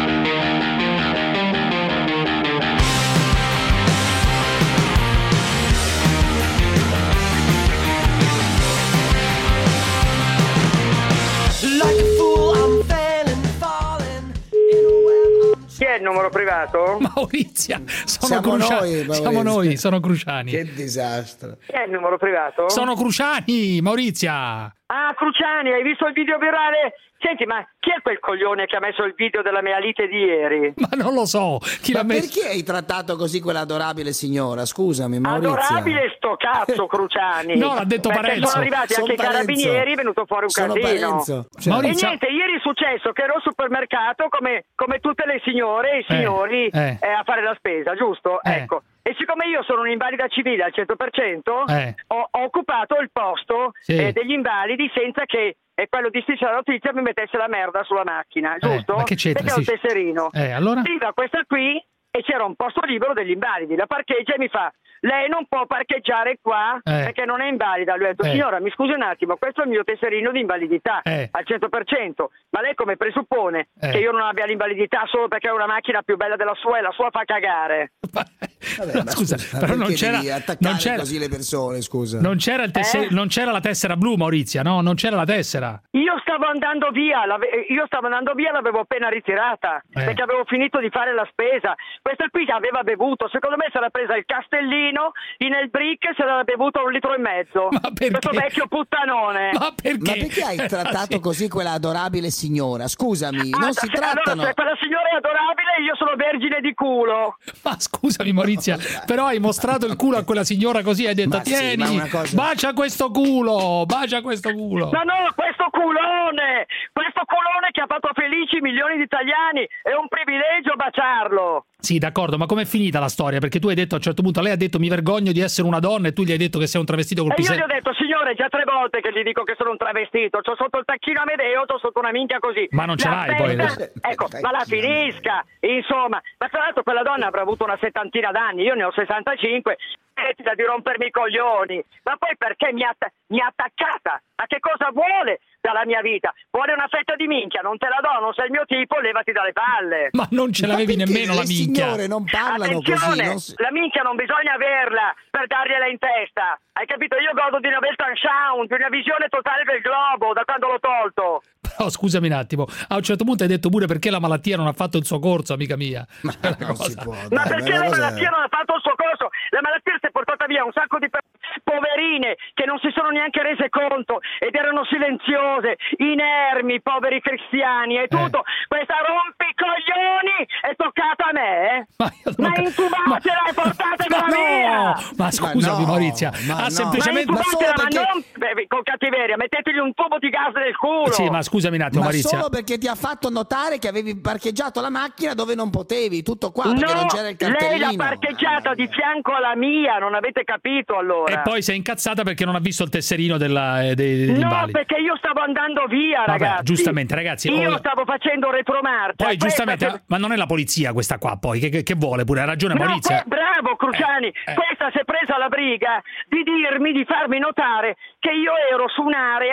S11: Chi è il numero privato?
S3: Maurizia, sono
S4: Siamo
S3: Crucia-
S4: noi,
S3: siamo
S4: Maurizio.
S3: noi, sono Cruciani.
S4: Che disastro.
S11: Chi è il numero privato?
S3: Sono Cruciani, Maurizia.
S11: Ah, Cruciani, hai visto il video virale? Senti, ma chi è quel coglione che ha messo il video della mia lite di ieri?
S3: Ma non lo so, chi
S4: Ma
S3: l'ha messo?
S4: perché hai trattato così quell'adorabile signora? Scusami, Maurizio.
S11: Adorabile sto cazzo, Cruciani.
S3: No, l'ha detto
S11: Perché
S3: Parenzo.
S11: sono arrivati
S4: Son
S11: anche i
S4: Parenzo.
S11: carabinieri, è venuto fuori un
S4: Sono
S11: casino.
S4: Parenzo.
S11: E
S4: Cioè-
S3: Maurizio-
S11: niente, ieri è successo che ero al supermercato come, come tutte le signore e i signori
S3: eh.
S11: eh, a fare la spesa, giusto?
S3: Eh.
S11: Ecco. E siccome io sono un'invalida civile al cento per cento,
S3: Eh.
S11: ho, ho occupato il posto
S3: Sì.
S11: eh, degli invalidi senza che e quello di Striscia la Notizia mi mettesse la merda sulla macchina, giusto?
S3: ma che c'entra,
S11: Perché ho il
S3: Striscia?
S11: tesserino.
S3: Eh, allora?
S11: Arriva questa qui e c'era un posto libero degli invalidi, la parcheggia e mi fa: lei non può parcheggiare qua
S3: Eh.
S11: perché non è invalida. Lui ha detto:
S3: Eh.
S11: signora, mi scusi un attimo, questo è il mio tesserino di invalidità
S3: Eh.
S11: al cento per cento, ma lei come presuppone
S3: Eh.
S11: che io non abbia l'invalidità solo perché ho una macchina più bella della sua e la sua fa cagare?
S4: Vabbè,
S3: No,
S4: ma
S3: scusa,
S4: scusa,
S3: però non
S4: perché
S3: c'era,
S4: devi attaccare
S3: non c'era,
S4: così le persone, scusa.
S3: non c'era, il tesse-
S11: Eh?
S3: non c'era la tessera blu, Maurizia, no? Non c'era la tessera.
S11: Io stavo andando via, l'ave- io stavo andando via, l'avevo appena ritirata
S3: Eh.
S11: perché avevo finito di fare la spesa. Questa qui aveva bevuto, secondo me si era presa il castellino in el brick e se l'era bevuto un litro e mezzo.
S3: Ma perché?
S11: Questo vecchio puttanone.
S3: Ma perché?
S4: Ma perché hai trattato
S3: Sì.
S4: così quella adorabile signora? Scusami,
S11: Ah,
S4: non si
S11: se-
S4: trattano.
S11: Allora, se quella signora è adorabile, io sono vergine di culo.
S3: Ma scusami Maurizia, però hai mostrato il culo a quella signora così, hai detto
S4: Ma sì,
S3: tieni,
S4: ma una cosa-
S3: bacia questo culo, bacia questo culo.
S11: No, no, questo culone, questo culone che ha fatto felici milioni di italiani, è un privilegio baciarlo.
S3: Sì, d'accordo, ma com'è finita la storia? Perché tu hai detto a un certo punto, lei ha detto mi vergogno di essere una donna e tu gli hai detto che sei un travestito col
S11: E io
S3: pisello.
S11: gli ho detto: signore, già tre volte che gli dico che sono un travestito, c'ho sotto il tacchino Amedeo, c'ho sotto una minchia così.
S3: Ma non ce
S11: La
S3: l'hai poi,
S11: festa-
S3: eh.
S11: Ecco, ma la finisca, insomma. Ma tra l'altro quella donna avrà avuto una settantina d'anni, io ne ho sessantacinque, smettila di rompermi i coglioni. Ma poi perché mi ha, atta- mi ha attaccata? A che cosa vuole dalla mia vita? Vuole una fetta di minchia, non te la do, non sei il mio tipo, levati dalle palle.
S3: Ma non ce l'avevi
S4: Ma perché
S3: nemmeno la
S4: le
S3: minchia.
S4: signore non parlano così.
S11: Attenzione,
S4: Non si-
S11: la minchia non bisogna averla per dargliela in testa. Hai capito? Io godo di una Weltan Sound, di una visione totale del globo da quando l'ho tolto.
S3: Però scusami un attimo, a un certo punto hai detto pure perché la malattia non ha fatto il suo corso, amica mia.
S4: Ma
S3: Cioè, la
S4: non
S3: cosa-
S4: si può.
S11: Ma
S4: dai,
S11: perché
S4: una
S11: la
S4: cosa-
S11: malattia non ha fatto il suo corso? La malattia si è portata via un sacco di persone poverine che non si sono neanche rese conto ed erano silenziose, inermi, poveri cristiani e tutto. Questa rompicoglioni è toccata a me, eh?
S3: Ma, io non
S11: Ma
S3: ca-
S11: intubatela e portatela
S3: Ma
S11: via!
S3: no! Ma scusami
S4: no,
S3: Maurizia,
S4: ma
S3: ha
S4: no.
S3: semplicemente...
S11: Ma
S4: Ma solo
S11: intubatela, ma
S4: perché-
S11: non beh, con cattiveria, mettetegli un tubo di gas nel culo!
S3: Sì, ma scusami un attimo
S4: Ma
S3: Maurizia.
S4: solo perché ti ha fatto notare che avevi parcheggiato la macchina dove non potevi, tutto qua, perché
S11: no,
S4: non c'era il
S11: lei
S4: cartellino.
S11: l'ha parcheggiata di fianco alla mia, non avete capito allora?
S3: E poi sei incazzata perché non ha visto il tesserino della, eh, dei, degli
S11: No,
S3: invalidi.
S11: perché io stavo andando via,
S3: Vabbè,
S11: ragazzi.
S3: giustamente, ragazzi,
S11: Io
S3: oh,
S11: stavo facendo retromarcia.
S3: Poi
S11: Questa
S3: giustamente,
S11: se-
S3: ma non è la polizia questa qua poi, che, che- che vuole pure, ha ragione
S11: No,
S3: Maurizia.
S11: que- bravo Cruciani,
S3: Eh, eh.
S11: questa si è presa la briga di dirmi, di farmi notare che io ero su un'area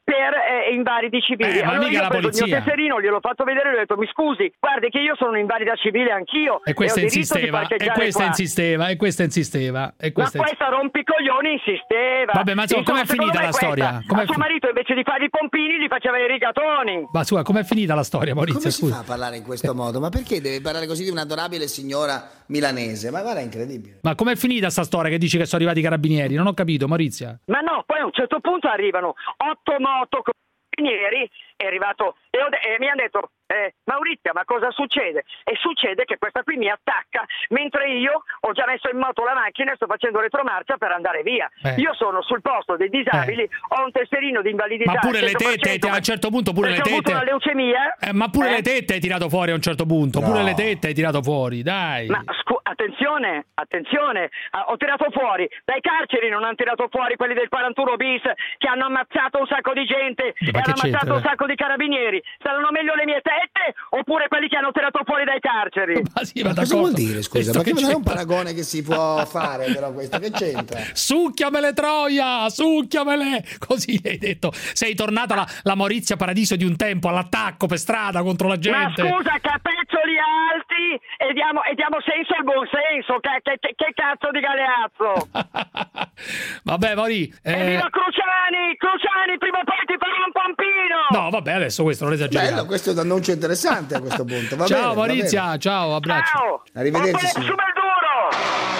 S19: per eh, invalidi civili.
S3: Eh, ma
S19: allora
S3: mica
S19: io
S3: la
S19: ho preso il mio
S3: polizia.
S19: tesserino, gliel'ho fatto vedere e gli ho detto: mi scusi, guardi che io sono invalida civile anch'io
S3: E questa
S19: e ho diritto di
S3: insisteva, e
S19: parcheggiare
S3: questa
S19: qua.
S3: insisteva, e questa insisteva, e
S19: Ma
S3: questa ins-
S19: questa rompicoglioni insisteva.
S3: Vabbè, ma insomma, com'è
S19: secondo
S3: finita
S19: me
S3: la
S19: questa,
S3: storia? Com'è
S19: a suo
S3: fi-
S19: marito invece di fare i pompini gli faceva i rigatoni.
S3: Ma scusa, com'è finita la storia, Maurizio?
S4: Come si
S3: Scusa.
S4: fa a parlare in questo modo? Ma perché deve parlare così di un'adorabile signora milanese? Ma guarda, è incredibile.
S3: Ma com'è finita sta storia che dici che sono arrivati i carabinieri? Non ho capito, Maurizia.
S19: Ma no, poi a un certo punto arrivano otto moto carabinieri, è arrivato e, ho de- e mi hanno detto: eh, Maurizia, ma cosa succede? E succede che questa qui mi attacca mentre io ho già messo in moto la macchina e sto facendo retromarcia per andare via.
S3: Eh.
S19: Io sono sul posto dei disabili, ho un tesserino di invalidità.
S3: Ma pure le
S19: cento per cento,
S3: tette, a un certo punto pure le
S19: perché ho avuto
S3: tette.
S19: una leucemia.
S3: Eh, ma pure
S19: Eh?
S3: le tette hai tirato fuori a un certo punto.
S19: No.
S3: Pure le tette hai tirato fuori, dai.
S19: Ma scu- attenzione, attenzione, ah, ho tirato fuori dai carceri, non hanno tirato fuori quelli del quarantuno bis che hanno ammazzato un sacco di gente e
S3: ma che
S19: hanno ammazzato
S3: c'entra?
S19: un sacco di carabinieri. Saranno meglio le mie tette oppure quelli che hanno tirato fuori dai carceri?
S3: Ma sì,
S4: Ma cosa vuol dire, scusa?
S3: Questo
S4: Perché
S3: che
S4: non è un
S3: c'entra?
S4: paragone che si può fare, però questo che c'entra?
S3: Succhiamele Troia, succhiamele. Così hai detto. Sei tornata la, la Maurizia Paradiso di un tempo all'attacco per strada contro la
S19: Ma
S3: gente.
S19: scusa, capezzoli alti e diamo, e diamo senso al buon senso. Che, che, che, che cazzo di galeazzo?
S3: Vabbè, Mauri.
S19: E
S3: eh,
S19: viva Cruciani! Cruciani, prima o poi ti farò un pompino!
S3: No, vabbè, adesso questo non esageriamo.
S4: Bello, questo è un annuncio interessante a questo punto. Va
S3: Ciao
S4: bene, va
S3: Maurizia,
S4: bene.
S3: ciao, abbraccio.
S19: Ciao!
S4: Arrivederci,
S19: Su
S4: signor.
S19: bel duro!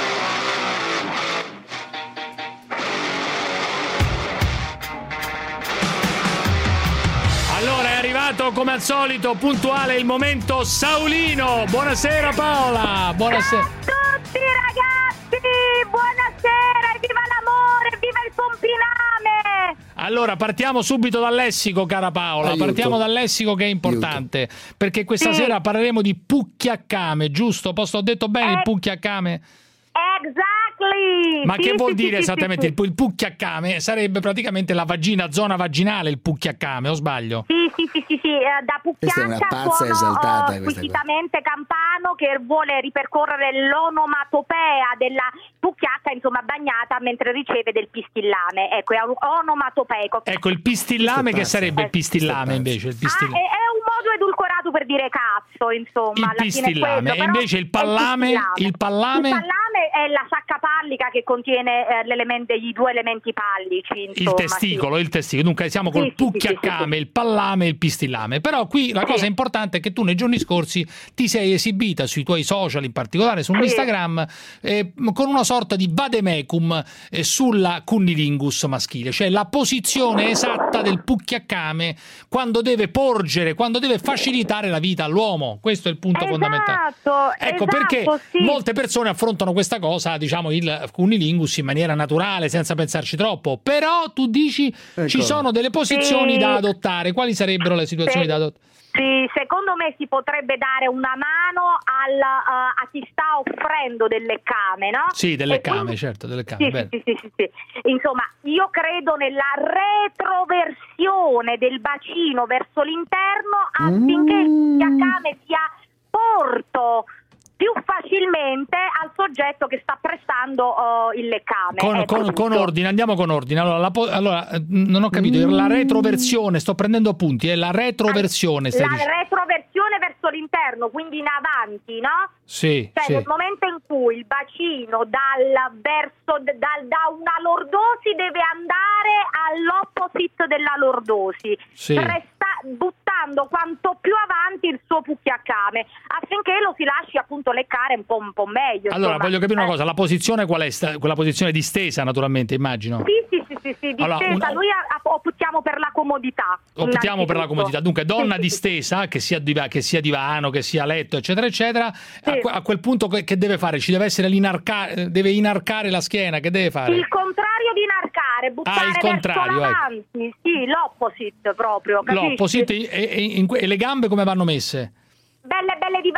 S3: Allora è arrivato come al solito puntuale il momento Saulino. Buonasera Paola. Buonasera.
S20: Tutti ragazzi, buonasera, viva l'amore, viva il pompiname!
S3: Allora partiamo subito dal lessico, cara Paola.
S4: Aiuto.
S3: Partiamo dal lessico che è importante, perché questa
S20: Sì.
S3: sera parleremo di pucchiaccame, giusto? Posso ho detto bene il
S20: Eh.
S3: pucchiaccame?
S20: Exactly!
S3: Ma
S20: Sì,
S3: che vuol
S20: sì,
S3: dire
S20: sì,
S3: esattamente?
S20: sì, sì.
S3: Il, il pucchiaccame sarebbe praticamente la vagina, zona vaginale, il pucchiaccame, o sbaglio?
S20: Sì, sì, sì, sì, sì, eh, da
S4: Questa è una
S20: Pucchiacca
S4: pazza
S20: sono
S4: esaltata,
S20: eh,
S4: questa
S20: squisitamente campano che vuole ripercorrere l'onomatopea della Pucchiacca, insomma, bagnata mentre riceve del pistillame. Ecco, è un onomatopeico.
S3: Ecco, il pistillame, che sarebbe il pistillame invece? Il
S20: Ah,
S3: pistillame.
S20: è, è un modo edulcorato per dire cazzo, insomma.
S3: Il
S20: alla fine è
S3: pistillame.
S20: quello,
S3: E
S20: però
S3: invece il
S20: è
S3: pallame?
S20: pistillame.
S3: Il pallame?
S20: Il pallame è la sacca pallica che contiene eh, l'elemento, i due elementi pallici,
S3: Il
S20: insomma.
S3: testicolo, il testicolo. Dunque siamo col
S20: Sì, sì,
S3: pucchiaccame, il pallame e il pistillame. Però qui la cosa importante è che tu nei giorni scorsi ti sei esibita sui tuoi social, in particolare su
S20: Sì.
S3: Instagram, eh, con una sorta di vademecum eh, sulla cunnilingus maschile, cioè la posizione esatta del pucchiaccame quando deve porgere, quando deve facilitare la vita all'uomo. Questo è il punto
S20: Esatto,
S3: fondamentale. Ecco
S20: esatto,
S3: perché
S20: sì.
S3: molte persone affrontano questa cosa, diciamo, il cunnilingus in maniera naturale, senza pensarci troppo. Però tu dici ci sono delle posizioni
S20: Sì.
S3: da adottare. Quali sarebbero le situazioni
S20: Sì.
S3: da adottare?
S20: Sì, secondo me si potrebbe dare una mano al, uh, a chi sta offrendo del leccame, no?
S3: Sì, del leccame,
S20: E quindi-
S3: certo, del leccame.
S20: Sì,
S3: bene.
S20: sì, sì, sì, sì. Insomma, io credo nella retroversione del bacino verso l'interno affinché il leccame sia porto più facilmente al soggetto che sta prestando uh, il leccame.
S3: Con,
S20: Ecco
S3: con- con
S20: tutto.
S3: ordine, andiamo con ordine. Allora, la po- allora, eh, non ho capito, la retroversione, sto prendendo appunti, è la retroversione, stai
S20: La
S3: dicendo.
S20: retroversione verso l'interno, quindi in avanti, no?
S3: Sì,
S20: Cioè
S3: sì.
S20: nel momento in cui il bacino dal verso dal, da una lordosi deve andare all'opposite della lordosi,
S3: Sì.
S20: resta- buttando quanto più avanti il suo pucchiaccame affinché lo si lasci appunto leccare un po', un po' meglio.
S3: Allora,
S20: insomma.
S3: voglio capire una
S20: Eh.
S3: cosa, la posizione qual è? Sta- Quella posizione distesa, naturalmente, immagino.
S20: Sì, sì, sì, sì, sì,
S3: Allora,
S20: distesa.
S3: un-
S20: Noi a- a- optiamo per la comodità.
S3: Optiamo per la
S20: innanzitutto.
S3: comodità. Dunque, donna
S20: Sì, sì, sì.
S3: distesa, che sia, diva- che sia divano, che sia letto, eccetera, eccetera, a, que- a quel punto che, che deve fare? Ci deve essere l'inarcare, deve inarcare la schiena, che deve fare?
S20: Il contrario di inarcare, buttare
S3: Ah, il contrario,
S20: verso
S3: ecco.
S20: l'avanti, sì, l'opposite proprio, capisci?
S3: L'opposite, e, e- in que- e le gambe come vanno messe?
S20: Belle belle divaricate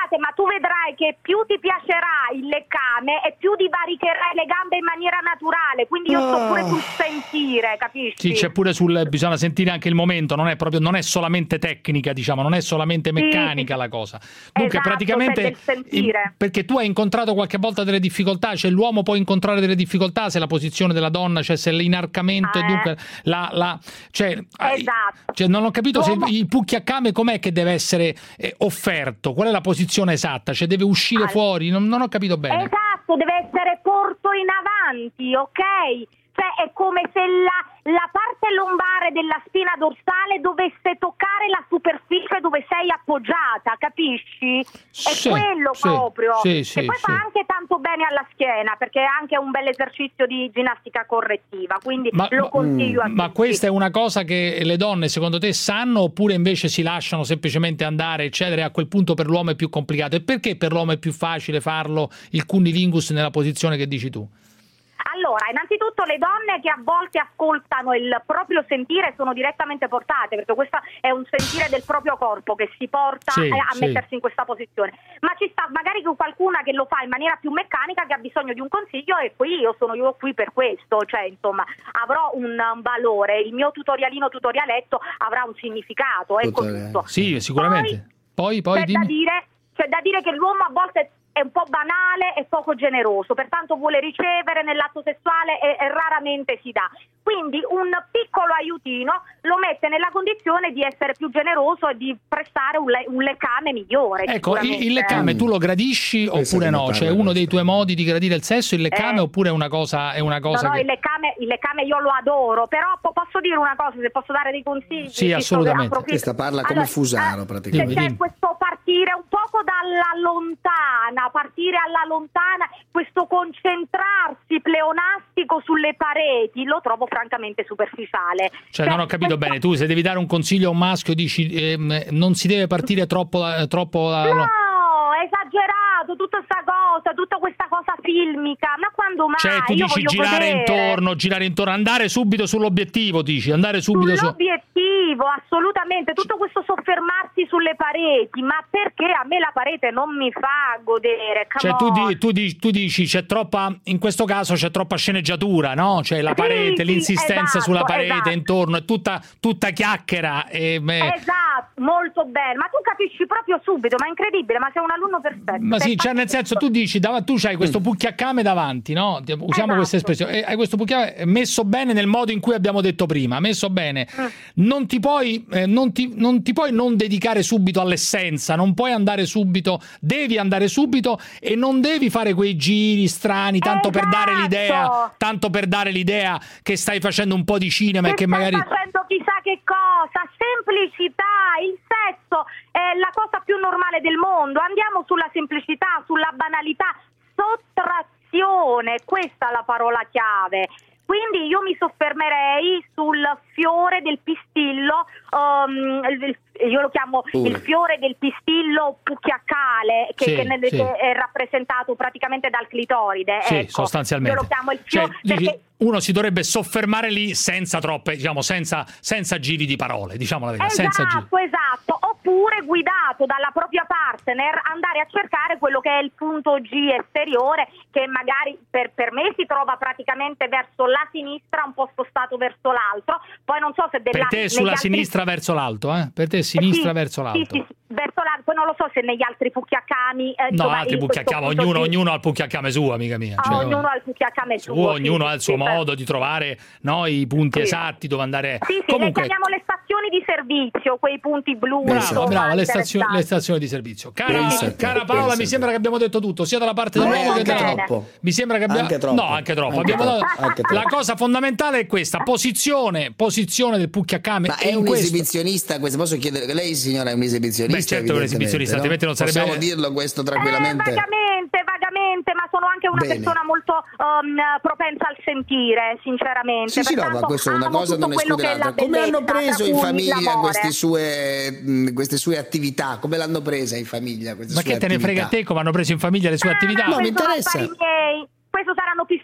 S20: scusate, ma tu vedrai che più ti piacerà il leccame e più divaricherai le gambe in maniera naturale, quindi io sto pure sul sentire, capisci?
S3: Sì, c'è pure sul bisogna sentire anche il momento, non è proprio non è solamente tecnica, diciamo, non è solamente meccanica sì. la cosa. Dunque
S20: esatto,
S3: praticamente
S20: del sentire.
S3: In, perché tu hai incontrato qualche volta delle difficoltà, cioè l'uomo può incontrare delle difficoltà se la posizione della donna, cioè se l'inarcamento
S20: ah,
S3: e dunque la, la cioè,
S20: esatto.
S3: cioè non ho capito
S20: l'uomo...
S3: se il pucchiaccame com'è che deve essere eh, offerto, qual è la posizione esatta, cioè deve uscire allora. fuori, non, non ho capito bene.
S20: Esatto, deve essere porto in avanti, ok? Cioè è come se la, la parte lombare della spina dorsale dovesse toccare la superficie dove sei appoggiata, capisci? È
S3: sì,
S20: quello
S3: sì,
S20: proprio.
S3: Sì,
S20: e
S3: sì,
S20: poi
S3: sì.
S20: fa anche tanto bene alla schiena, perché è anche un bel esercizio di ginnastica correttiva, quindi
S3: ma,
S20: lo consiglio
S3: ma,
S20: a tutti.
S3: Ma questa è una cosa che le donne secondo te sanno oppure invece si lasciano semplicemente andare eccetera e a quel punto per l'uomo è più complicato? E perché per l'uomo è più facile farlo il cunnilingus nella posizione che dici tu?
S20: Allora, innanzitutto le donne che a volte ascoltano il proprio sentire sono direttamente portate, perché questo è un sentire del proprio corpo che si porta
S3: sì,
S20: a
S3: sì.
S20: mettersi in questa posizione. Ma ci sta magari qualcuna che lo fa in maniera più meccanica, che ha bisogno di un consiglio, e poi io sono io qui per questo, cioè insomma avrò un, un valore, il mio tutorialino tutorialetto avrà un significato, ecco tutto.
S3: Sì, sicuramente. Poi, poi, poi
S20: c'è,
S3: dimmi.
S20: da dire, c'è da dire che l'uomo a volte è un po' banale e poco generoso, pertanto vuole ricevere nell'atto sessuale e, e raramente si dà. Quindi un piccolo aiutino lo mette nella condizione di essere più generoso e di prestare un, le- un leccame migliore.
S3: Ecco, il, il leccame tu lo gradisci oppure no? Cioè uno dei tuoi modi di gradire il sesso, il leccame,
S20: eh,
S3: oppure è una cosa, è una cosa
S20: no, no,
S3: che...
S20: il leccame, il leccame io lo adoro, però po- posso dire una cosa, se posso dare dei consigli?
S3: Sì, assolutamente.
S4: Questa parla come
S20: allora,
S4: Fusaro
S20: eh,
S4: praticamente.
S20: C'è, c'è questo partire un poco dalla lontana, partire alla lontana, questo concentrarsi pleonastico sulle pareti, lo trovo francamente superficiale.
S3: Cioè, non ho capito
S20: questo...
S3: bene, tu se devi dare un consiglio a un maschio dici ehm, non si deve partire troppo... troppo
S20: no, esagerato, tutta sta cosa, tutta questa cosa filmica, ma quando mai?
S3: Cioè tu
S20: Io
S3: dici
S20: voglio
S3: girare
S20: godere.
S3: intorno, girare intorno, andare subito sull'obiettivo, dici, andare subito
S20: sull'obiettivo, su... assolutamente, tutto questo soffermarsi sulle pareti, ma perché a me la parete non mi fa godere? Come
S3: cioè tu,
S20: on.
S3: di, tu, di, tu dici c'è troppa, in questo caso c'è troppa sceneggiatura, no? Cioè la parete,
S20: sì,
S3: l'insistenza
S20: esatto,
S3: sulla parete
S20: esatto.
S3: intorno, è tutta, tutta chiacchiera. E, beh...
S20: Esatto, molto bello, ma tu capisci proprio subito, ma è incredibile, ma sei un alunno perfetto.
S3: Ma sì, cioè nel senso tu dici, dav- tu c'hai questo pucchiaccame davanti, no? Usiamo
S20: esatto.
S3: questa espressione, e hai questo pucchiaccame messo bene nel modo in cui abbiamo detto prima, messo bene. Mm. Non ti puoi eh, non, ti, non ti puoi non dedicare subito all'essenza, non puoi andare subito, devi andare subito e non devi fare quei giri strani tanto
S20: esatto.
S3: per dare l'idea, tanto per dare l'idea che stai facendo un po' di cinema
S20: che
S3: e che
S20: stai
S3: magari
S20: facendo chissà che cosa, semplicità, il sesso è la cosa più normale del mondo, andiamo sulla semplicità, sulla banalità, sottrazione, questa è la parola chiave. Quindi io mi soffermerei sul fiore del pistillo, um, io lo chiamo uh. il fiore del pistillo pucchiaccale, che,
S3: sì,
S20: che, ne,
S3: sì.
S20: che è rappresentato praticamente dal clitoride.
S3: Sì,
S20: ecco.
S3: sostanzialmente.
S20: Io lo chiamo il fiore,
S3: cioè,
S20: perché...
S3: uno si dovrebbe soffermare lì senza troppe, diciamo, senza, senza giri di parole, diciamo la verità.
S20: Esatto,
S3: senza giri.
S20: esatto. Oppure guidato dalla propria partner andare a cercare quello che è il punto G esteriore, che magari per, per me si trova praticamente verso la sinistra, un po' spostato verso l'altro. Poi non so se della,
S3: per te sulla
S20: altri...
S3: sinistra verso l'alto, eh? Per te sinistra
S20: sì,
S3: verso l'alto.
S20: Sì, sì, verso l'alto. Poi non lo so se negli altri pucchiaccami. Eh,
S3: no,
S20: insomma,
S3: altri pucchiaccami, ognuno, ognuno ha il pucchiaccame suo, amica mia.
S20: Ah,
S3: cioè,
S20: ognuno ha il pucchiaccame suo.
S3: suo ognuno
S20: sì,
S3: ha il suo
S20: sì,
S3: modo di trovare no, i punti
S20: sì.
S3: esatti dove andare.
S20: Sì, sì,
S3: comunque
S20: le chiamiamo le stazioni di servizio, quei punti blu.
S3: Brava, brava, le stazioni, le stazioni di servizio. Cara, cara Paola, mi sembra che abbiamo detto tutto, sia dalla parte dell'uomo che della donna. Mi sembra che abbiamo
S4: anche troppo.
S3: No, anche troppo.
S4: Anche
S3: abbiamo
S4: troppo.
S3: dato...
S4: Anche troppo.
S3: La cosa fondamentale è questa, posizione, posizione del pucchiaccame.
S4: Ma è
S3: in
S4: un
S3: questo...
S4: esibizionista, questo posso chiedere, lei signora è un esibizionista?
S3: Beh, certo che è un esibizionista,
S4: no?
S3: altrimenti non sarebbe...
S4: Possiamo dirlo questo tranquillamente?
S20: Eh, vagamente, vagamente, ma sono anche una
S4: Bene.
S20: persona molto um, propensa al sentire, sinceramente.
S4: Sì, sì, no, ma questo è una cosa non esclude l'altra. Come hanno preso in famiglia queste sue, mh, queste sue attività? Come l'hanno presa in famiglia queste
S3: Ma
S4: sue
S3: che te ne
S4: attività?
S3: frega a te come hanno preso in famiglia le sue
S20: Eh,
S3: attività?
S4: No, mi
S20: questo
S4: interessa.
S20: sono affari miei. Questo saranno pistolate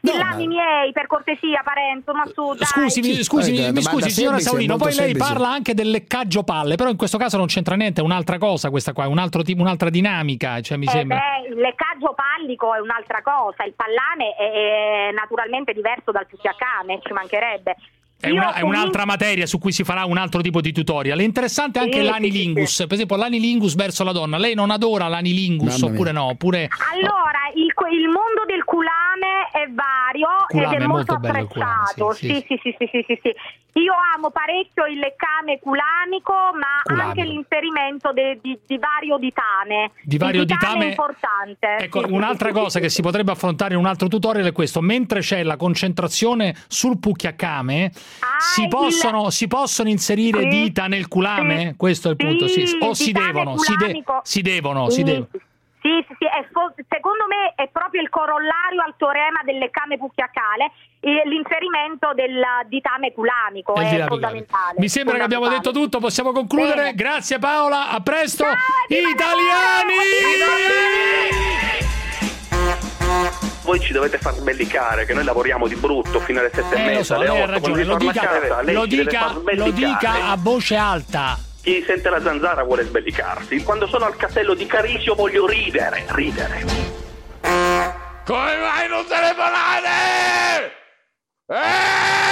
S20: Villani miei, per cortesia, Parenzo, ma su, dai.
S3: Scusi, mi, scusi,
S4: Eh,
S3: mi, mi
S4: domanda
S3: scusi signora
S4: semplice,
S3: Saurino,
S4: molto
S3: poi lei
S4: semplice.
S3: parla anche del leccaggio palle, però in questo caso non c'entra niente, è un'altra cosa questa qua, è un altro tipo, un'altra dinamica, cioè mi
S20: Eh
S3: sembra.
S20: beh, il leccaggio pallico è un'altra cosa, il pallame è, è naturalmente diverso dal pucchiacame, ci mancherebbe.
S3: È,
S20: Io
S3: una- è
S20: comincio-
S3: un'altra materia su cui si farà un altro tipo di tutorial. È interessante anche
S20: Sì,
S3: l'anilingus,
S20: sì, sì.
S3: per esempio l'anilingus verso la donna. Lei non adora l'anilingus
S4: Mamma
S3: oppure no? Oppure
S20: Allora, il, il mondo del culame è vario
S3: Culame
S20: ed è
S3: è
S20: molto,
S3: molto bello il culame,
S20: apprezzato.
S3: sì,
S20: Sì, sì, sì, sì, sì, sì, sì. Io amo parecchio il leccame culamico, ma
S3: Culamico.
S20: anche l'inserimento de- di, di vario ditame.
S3: Di vario
S20: il ditame
S3: ditame-
S20: è importante.
S3: Ecco,
S20: Sì, sì,
S3: un'altra
S20: sì, sì,
S3: cosa
S20: sì,
S3: che
S20: sì.
S3: si potrebbe affrontare in un altro tutorial è questo: mentre c'è la concentrazione sul pucchiacame, si
S20: il-
S3: possono, si possono inserire
S20: Sì,
S3: dita nel culame?
S20: sì,
S3: Questo è il punto, sì.
S20: sì,
S3: O si
S20: ditame
S3: devono, si, de-
S20: culamico.
S3: si devono, si
S20: Sì,
S3: devono.
S20: Sì, sì, sì, è fo- secondo me è proprio il corollario al teorema del leccame pucchiacale, e l'inserimento del ditame culamico
S3: È il
S20: è
S3: ditame
S20: fondamentale.
S3: Mi sembra che abbiamo detto
S20: fondamentale.
S3: tutto, possiamo concludere.
S20: Bene.
S3: Grazie Paola, a presto.
S20: Ciao, viva
S3: Italiani!
S21: Voi ci dovete far sbellicare, che noi lavoriamo di brutto fino alle sette e
S3: Eh,
S21: mezza,
S3: lo so,
S21: alle
S3: lei ha
S21: otto,
S3: ragione,
S21: quando
S3: lo
S21: ritorna
S3: dica,
S21: a casa, lei
S3: lo
S21: ci deve
S3: dica,
S21: far
S3: lo
S21: sbellicare.
S3: dica a voce alta.
S21: Chi sente la zanzara vuole sbellicarsi. Quando sono al castello di Carisio voglio ridere, ridere.
S10: Come mai non telefonate? Eh!